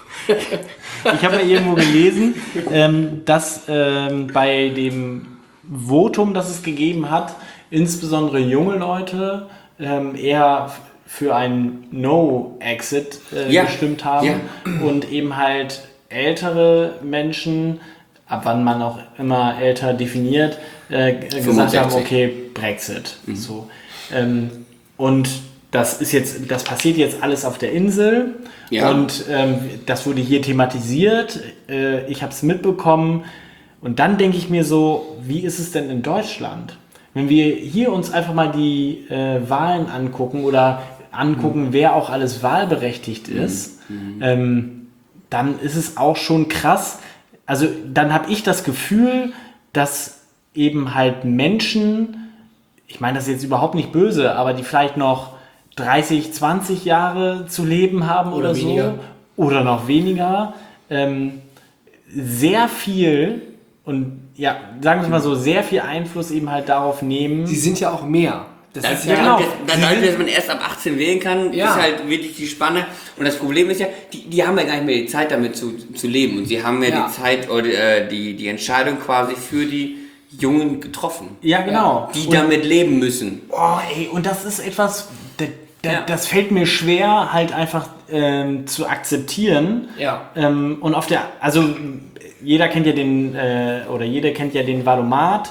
Ich habe mal irgendwo gelesen, ähm, dass ähm, bei dem Votum, das es gegeben hat, insbesondere junge Leute ähm, eher f- für ein No-Exit äh, Ja. gestimmt haben Ja. und eben halt ältere Menschen, ab wann man auch immer älter definiert, äh, g- gesagt fünfundsechzig. haben, okay, Brexit. So. Ähm, und das ist jetzt, das passiert jetzt alles auf der Insel. Ja. Und ähm, das wurde hier thematisiert. Äh, ich habe es mitbekommen. Und dann denke ich mir so, wie ist es denn in Deutschland? Wenn wir hier uns einfach mal die äh, Wahlen angucken oder angucken, mhm. wer auch alles wahlberechtigt ist, mhm. ähm, dann ist es auch schon krass. Also dann habe ich das Gefühl, dass eben halt Menschen, ich meine das ist jetzt überhaupt nicht böse, aber die vielleicht noch dreißig, zwanzig Jahre zu leben haben oder, Oder weniger. so oder noch weniger, ähm, sehr viel und ja, sagen wir mal so, sehr viel Einfluss eben halt darauf nehmen. Sie sind ja auch mehr. Das, Das, ist ja, ja genau. das, das Sie heißt, sind- dass man erst ab achtzehn wählen kann, Ja. ist halt wirklich die Spanne. Und das Problem ist ja, die, die haben ja gar nicht mehr die Zeit damit zu, zu leben. Und sie haben ja, Ja. die Zeit oder äh, die, die Entscheidung quasi für die Jungen getroffen. Ja, genau. Die Und- damit leben müssen. Oh, ey, und das ist etwas, da, da, Ja. das fällt mir schwer, halt einfach ähm, zu akzeptieren. Ja. Ähm, und auf der, also jeder kennt ja den, äh, oder jeder kennt ja den Valomat.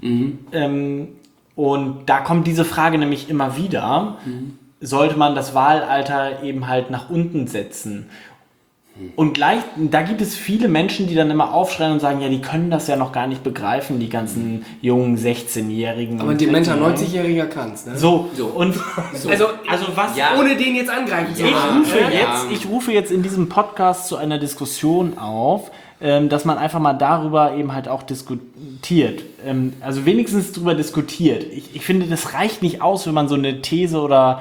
Ähm, und da kommt diese Frage nämlich immer wieder. Sollte man das Wahlalter eben halt nach unten setzen? Und gleich, da gibt es viele Menschen, die dann immer aufschreien und sagen, ja, die können das ja noch gar nicht begreifen, die ganzen jungen sechzehnjährigen. Aber ein und dementer sechzehnjährigen. neunzigjähriger kann's, ne? So, so. Und Also, also was Ja. ohne den jetzt angreifen zu ich wollen. rufe, Ja. jetzt, ich rufe jetzt in diesem Podcast zu einer Diskussion auf, ähm, dass man einfach mal darüber eben halt auch diskutiert. Ähm, also wenigstens darüber diskutiert. Ich, ich finde, das reicht nicht aus, wenn man so eine These oder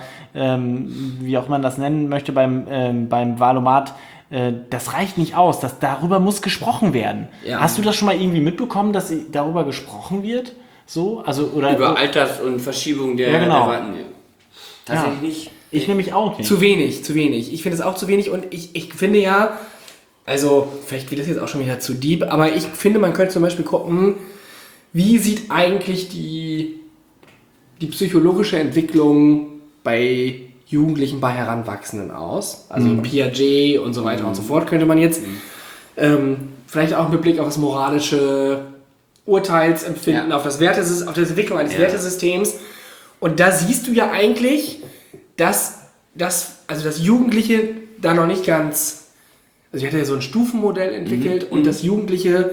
ähm, wie auch man das nennen möchte beim, ähm, beim Wahlomat, äh, das reicht nicht aus. Das, darüber muss gesprochen werden. Ja. Hast du das schon mal irgendwie mitbekommen, dass darüber gesprochen wird? So? Also, oder, Über Alters- und Verschiebung der, Ja, genau. der Wahl- Tatsächlich nicht. ich nämlich auch nicht. Zu wenig, zu wenig. Ich finde es auch zu wenig und ich, ich finde ja, also vielleicht wird das jetzt auch schon wieder zu deep, aber ich finde, man könnte zum Beispiel gucken, wie sieht eigentlich die, die psychologische Entwicklung bei Jugendlichen, bei Heranwachsenden aus? Also Piaget und so weiter und so fort könnte man jetzt ähm, vielleicht auch mit Blick auf das moralische Urteilsempfinden, Ja. auf das Wertes, auf die Entwicklung eines Ja. Wertesystems. Und da siehst du ja eigentlich, dass, dass, also das Jugendliche da noch nicht ganz, also ich hatte ja so ein Stufenmodell entwickelt und dass Jugendliche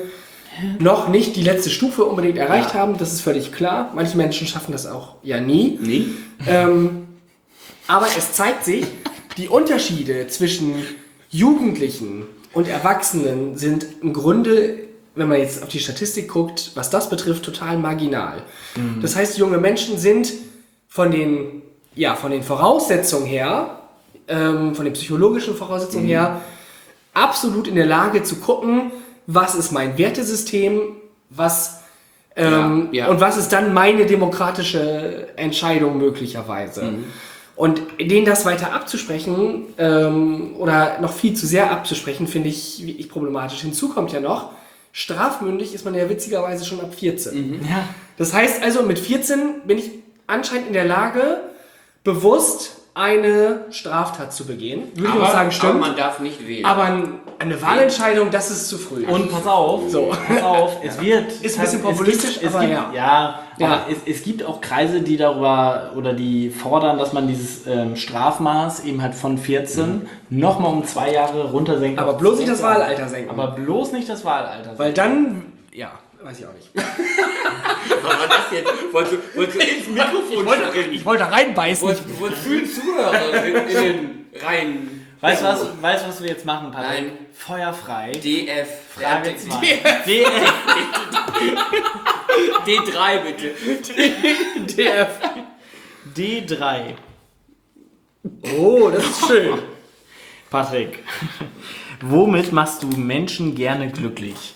noch nicht die letzte Stufe unbedingt erreicht Ja. haben, das ist völlig klar. Manche Menschen schaffen das auch ja nie. Nee? Ähm, aber es zeigt sich, die Unterschiede zwischen Jugendlichen und Erwachsenen sind im Grunde, wenn man jetzt auf die Statistik guckt, was das betrifft, total marginal. Das heißt, junge Menschen sind von den, ja, von den Voraussetzungen her, ähm, von den psychologischen Voraussetzungen her, absolut in der Lage zu gucken, was ist mein Wertesystem, was ähm, Ja, ja. und was ist dann meine demokratische Entscheidung möglicherweise. Und denen das weiter abzusprechen ähm, oder noch viel zu sehr abzusprechen, finde ich, ich problematisch. Hinzu kommt ja noch, strafmündig ist man ja witzigerweise schon ab vierzehn. Ja. Das heißt also, mit vierzehn bin ich anscheinend in der Lage, bewusst eine Straftat zu begehen. Würde ich auch sagen, aber stimmt. man darf nicht wählen. Aber ein- eine Wahlentscheidung, das ist zu früh. Und pass auf, So. pass auf, es wird... Ist ein bisschen es populistisch, gibt, es aber gibt, ja. Ja, Ja. aber es, es gibt auch Kreise, die darüber, oder die fordern, dass man dieses ähm, Strafmaß eben halt von vierzehn nochmal um zwei Jahre runtersenkt. Aber auf bloß nicht das zwölf Jahre. Wahlalter senken. Aber bloß nicht das Wahlalter Weil dann, ja, weiß ich auch nicht. Was war das jetzt? Wolltest du, wolltest du ins Mikrofon sprechen? Ich wollte reinbeißen. Wolltest wolltest du den Zuhörer in, in den Reihen? Weißt du, was, weißt, du, was wir jetzt machen, Patrick? Nein. Feuerfrei. D F. Frage D- zwei. D F. D drei bitte. D F. D drei. Oh, das ist schön. Patrick, womit machst du Menschen gerne glücklich?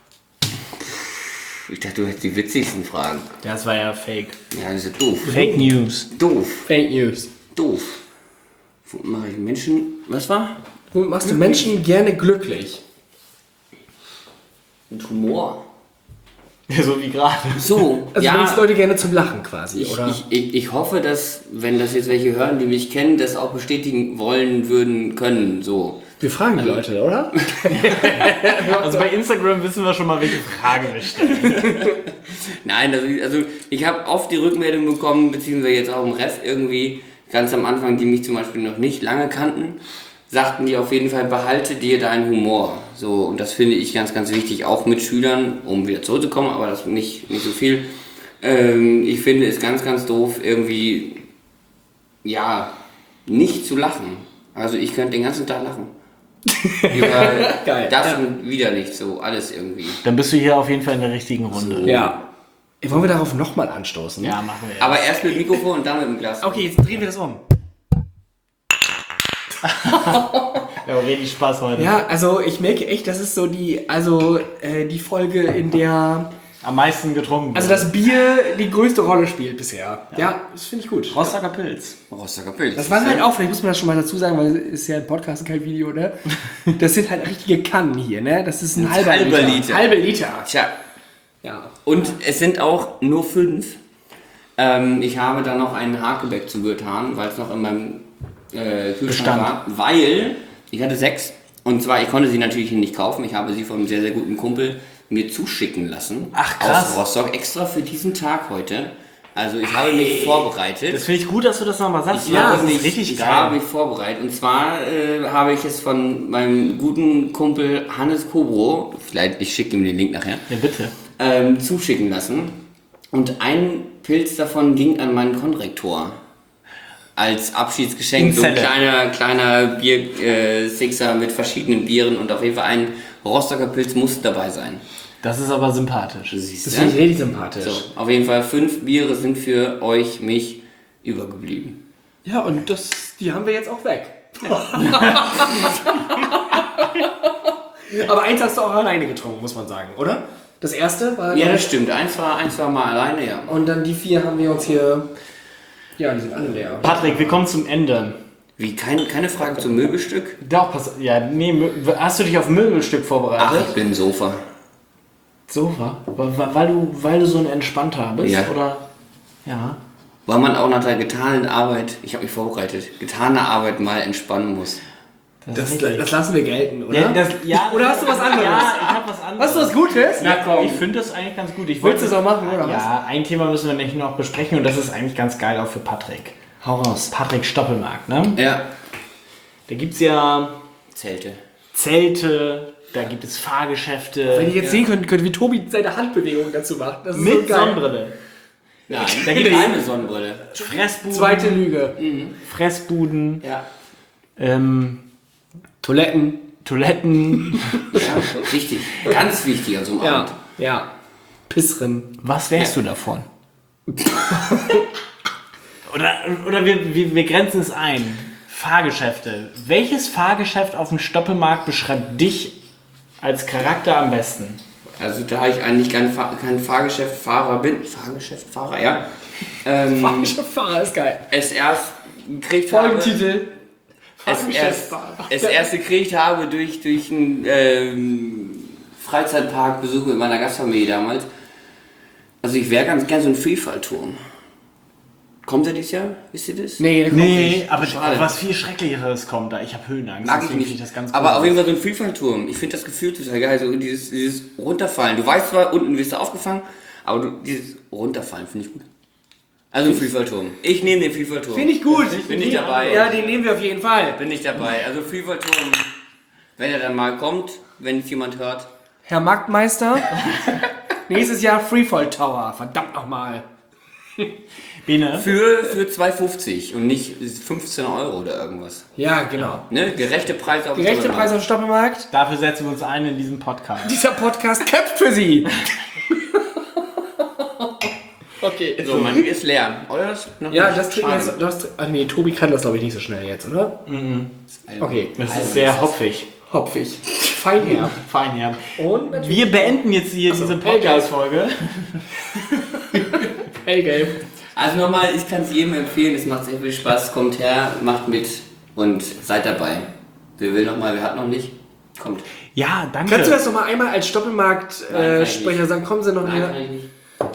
Ich dachte, du hättest die witzigsten Fragen. Das war ja fake. Ja, das ist doof. Fake News. Doof. Fake News. Doof. Wo mache ich Menschen... Was war? Womit machst du Menschen gerne glücklich? Mit Humor. So wie gerade. So, Also du bringst Leute gerne zum Lachen quasi, Ich, oder? ich, ich, ich hoffe, dass, wenn das jetzt welche hören, die mich kennen, das auch bestätigen wollen, würden, können. So. Wir fragen die Leute, oder? Also bei Instagram wissen wir schon mal, welche Frage wir stellen. Nein, also, also ich habe oft die Rückmeldung bekommen, beziehungsweise jetzt auch im Ref irgendwie, ganz am Anfang, die mich zum Beispiel noch nicht lange kannten, sagten die auf jeden Fall, behalte dir deinen Humor. So, und das finde ich ganz, ganz wichtig, auch mit Schülern, um wieder zurückzukommen, aber das nicht, nicht so viel. Ähm, ich finde es ganz, ganz doof, irgendwie, ja, nicht zu lachen. Also ich könnte den ganzen Tag lachen. Über Geil. das Ja. und wieder nicht so, alles irgendwie. Dann bist du hier auf jeden Fall in der richtigen Runde. Ja. Wollen wir darauf nochmal anstoßen? Ja, machen wir. Aber erst mit Mikrofon und dann mit dem Glas. Okay, jetzt drehen wir das um. Ja, richtig Spaß heute. Ja, also ich merke echt, das ist so die, also äh, die Folge, in der Am meisten getrunken. also das Bier die größte Rolle spielt bisher. Ja, ja das finde ich gut. Rostocker Pilz. Rostocker Pilz. Das waren halt auch, vielleicht muss man das schon mal dazu sagen, weil es ist ja ein Podcast und kein Video, ne? Das sind halt richtige Kannen hier, ne? Das ist ein halber, halber Liter. Liter. Halbe Liter. Tja, Ja. und es sind auch nur fünf. Ähm, ich habe da noch einen Hakebeck zugetan, weil es noch in meinem äh, Kühlschrank Bestand. war. Weil ich hatte sechs. Und zwar, ich konnte sie natürlich nicht kaufen. Ich habe sie von einem sehr, sehr guten Kumpel mir zuschicken lassen. Ach, krass. Aus Rostock, extra für diesen Tag heute. Also ich habe mich vorbereitet. Das finde ich gut, dass du das nochmal sagst. Ich ja, habe das ist mich, richtig ich geil. habe mich vorbereitet. Und zwar äh, habe ich es von meinem guten Kumpel Hannes Kobro, vielleicht, ich schicke ihm den Link nachher, Ja, bitte. ähm, zuschicken lassen. Und ein Pilz davon ging an meinen Konrektor. Als Abschiedsgeschenk. In So ein Zelle. kleiner, kleiner Bier-Sixer mit verschiedenen Bieren und auf jeden Fall ein Rostocker Pilz muss dabei sein. Das ist aber sympathisch. Siehst Das du? finde ich richtig sympathisch. So, auf jeden Fall fünf Biere sind für euch, mich übergeblieben. Ja, und das, die haben wir jetzt auch weg. Aber eins hast du auch alleine getrunken, muss man sagen, oder? Das erste war... Ja, das stimmt. Eins war, eins war mal alleine, ja. Und dann die vier haben wir uns hier... Ja, die sind alle leer. Patrick, wir kommen zum Ende. Wie, kein, keine Frage zum Möbelstück? Doch, pass. Ja, nee, Mö- hast du dich auf Möbelstück Ach, vorbereitet? ich bin Sofa. Sofa? Weil, weil, du, weil du so ein entspannter bist? Ja. Oder? Ja. Weil man auch nach der getanen Arbeit, ich habe mich vorbereitet, getane Arbeit mal entspannen muss. Das, ist richtig. das lassen wir gelten, oder? Ja, das, ja, Oder hast du was anderes? Ja, ich habe was anderes. Hast du was Gutes? Ja, komm. Ich finde das eigentlich ganz gut. Ich Willst du es auch machen, oder was? Ja, ein Thema müssen wir nämlich noch besprechen und das ist eigentlich ganz geil auch für Patrick. Hau raus. Patrick Stoppelmark, ne? Ja. Da gibt es ja Zelte. Zelte, da gibt es Fahrgeschäfte. Wenn ihr jetzt sehen könnt, könnt, wie Tobi seine Handbewegung dazu macht. Das ist mit so geil. Sonnenbrille. Nein, da gibt es eine Sonnenbrille. Fressbuden. Zweite Lüge. Fressbuden. Ja. Ähm, Toiletten. Toiletten. Ja, wichtig. Ganz wichtig an so einem Ja. Abend. Ja. Pissrin. Was wärst du davon? oder oder wir, wir, wir grenzen es ein. Fahrgeschäfte. Welches Fahrgeschäft auf dem Stoppelmarkt beschreibt dich als Charakter am besten? Also da ich eigentlich kein, Fahr kein Fahrgeschäftfahrer bin, Fahrgeschäftfahrer, ja, ähm, Fahrer ist geil. es erst gekriegt habe, Folgentitel. es erst, es erst gekriegt habe durch, durch einen ähm, Freizeitparkbesuch mit meiner Gastfamilie damals. Also ich wäre ganz gern so ein Freefallturm. Kommt der dieses Jahr? Wisst ihr das? Nee, der kommt Nee, nicht. aber Schade. was viel Schrecklicheres kommt da. Ich habe Höhenangst. Mag ich deswegen nicht. finde Das ganz Aber gut. auf jeden Fall so ein Freefallturm. Ich finde das Gefühl total geil. So dieses, dieses Runterfallen. Du weißt zwar, unten wirst du aufgefangen, aber du, dieses Runterfallen finde ich gut. Also ein Freefallturm. Ich nehme den Freefallturm. Finde ich gut. Bin ich dabei. Ja, den nehmen wir auf jeden Fall. Bin ich dabei. Also Freefallturm, wenn er dann mal kommt, wenn es jemand hört. Herr Marktmeister, nächstes Jahr Freefall Tower. Verdammt nochmal. Bene, Für, für zwei fünfzig und nicht fünfzehn Euro oder irgendwas. Ja, genau. Ne? Gerechte Preise auf dem Gerechte Supermarkt. Preise auf dem Stoppelmarkt. dafür setzen wir uns ein in diesem Podcast. Dieser Podcast kämpft für Sie. Okay. So, mein Bier ist leer. Oder ist noch Ja, nicht? das trinken wir Schade. jetzt. Das, ach nee, Tobi kann das glaube ich nicht so schnell jetzt, oder? Okay. Das Also, ist sehr hopfig. Hopfig. Feinherb. Feinherb. Und natürlich Wir beenden jetzt hier Achso, diese Podcast-Folge. hellgelb. Also nochmal, ich kann es jedem empfehlen, es macht sehr viel Spaß. Kommt her, macht mit und seid dabei. Wer will nochmal, wer hat noch nicht, kommt. Ja, danke. Kannst du das noch mal einmal als Nein, kann Stoppelmarkt-Sprecher ich nicht. sagen? Kommen Sie noch Nein, näher? kann ich nicht.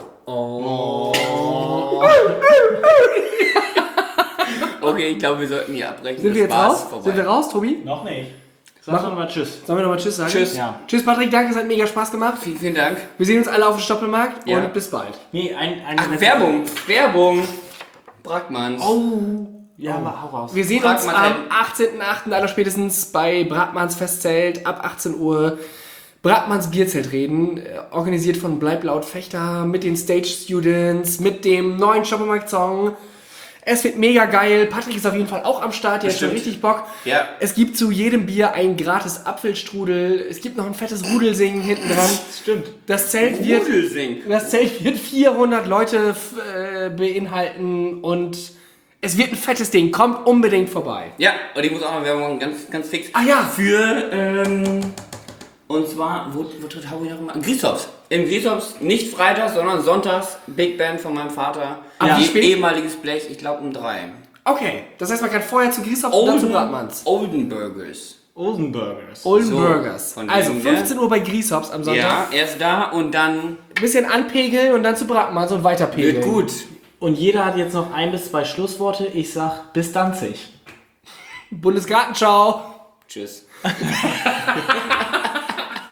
Okay, ich glaube, wir sollten hier abbrechen. Sind wir jetzt Das war's, raus? vorbei. Sind wir raus, Tobi? Noch nicht. Sag Mach- doch mal Tschüss. Sollen wir nochmal Tschüss sagen? Tschüss. Ja. Tschüss, Patrick, danke, es hat mega Spaß gemacht. Vielen, vielen Dank. Wir sehen uns alle auf dem Stoppelmarkt Ja. und bis bald. Nee, ein, ein Ach, Werbung, Werbung. Brackmanns. Oh. Ja, mal hau raus. Wir sehen uns Brackmanns am achtzehnten achten allerspätestens bei Brackmanns Festzelt ab achtzehn Uhr. Brackmanns Bierzelt reden, äh, organisiert von Bleib laut Fechter mit den Stage Students, mit dem neuen Stoppelmarkt-Song. Es wird mega geil. Patrick ist auf jeden Fall auch am Start. Der hat schon Bestimmt. richtig Bock. Ja. Es gibt zu jedem Bier ein gratis Apfelstrudel. Es gibt noch ein fettes Rudelsingen hinten dran. Stimmt. Das Zelt wird, Rudelsing. das Zelt wird vierhundert Leute f- äh, beinhalten und es wird ein fettes Ding. Kommt unbedingt vorbei. Ja, und ich muss auch noch Werbung machen, ganz, ganz fix. Ah ja. Für, ähm, und zwar, wo, wo tritt Howie noch immer? Grießhops. Im Grießhops, nicht freitags, sondern sonntags, Big Band von meinem Vater. Ah, wie Je- spät? Ehemaliges Blech, ich glaube um drei. Okay, das heißt, man kann vorher zu Grieshoff und dann zu Brackmanns. Olden Burgers. Oldenburgers. Olden So, Burgers. von Also wegen, ne? fünfzehn Uhr bei Grieshops am Sonntag. Ja, erst da und dann Bisschen anpegeln und dann zu Brackmanns und weiter pegeln. wird gut. Und jeder hat jetzt noch ein bis zwei Schlussworte. Ich sag bis Danzig. Bundesgartenschau. Tschüss.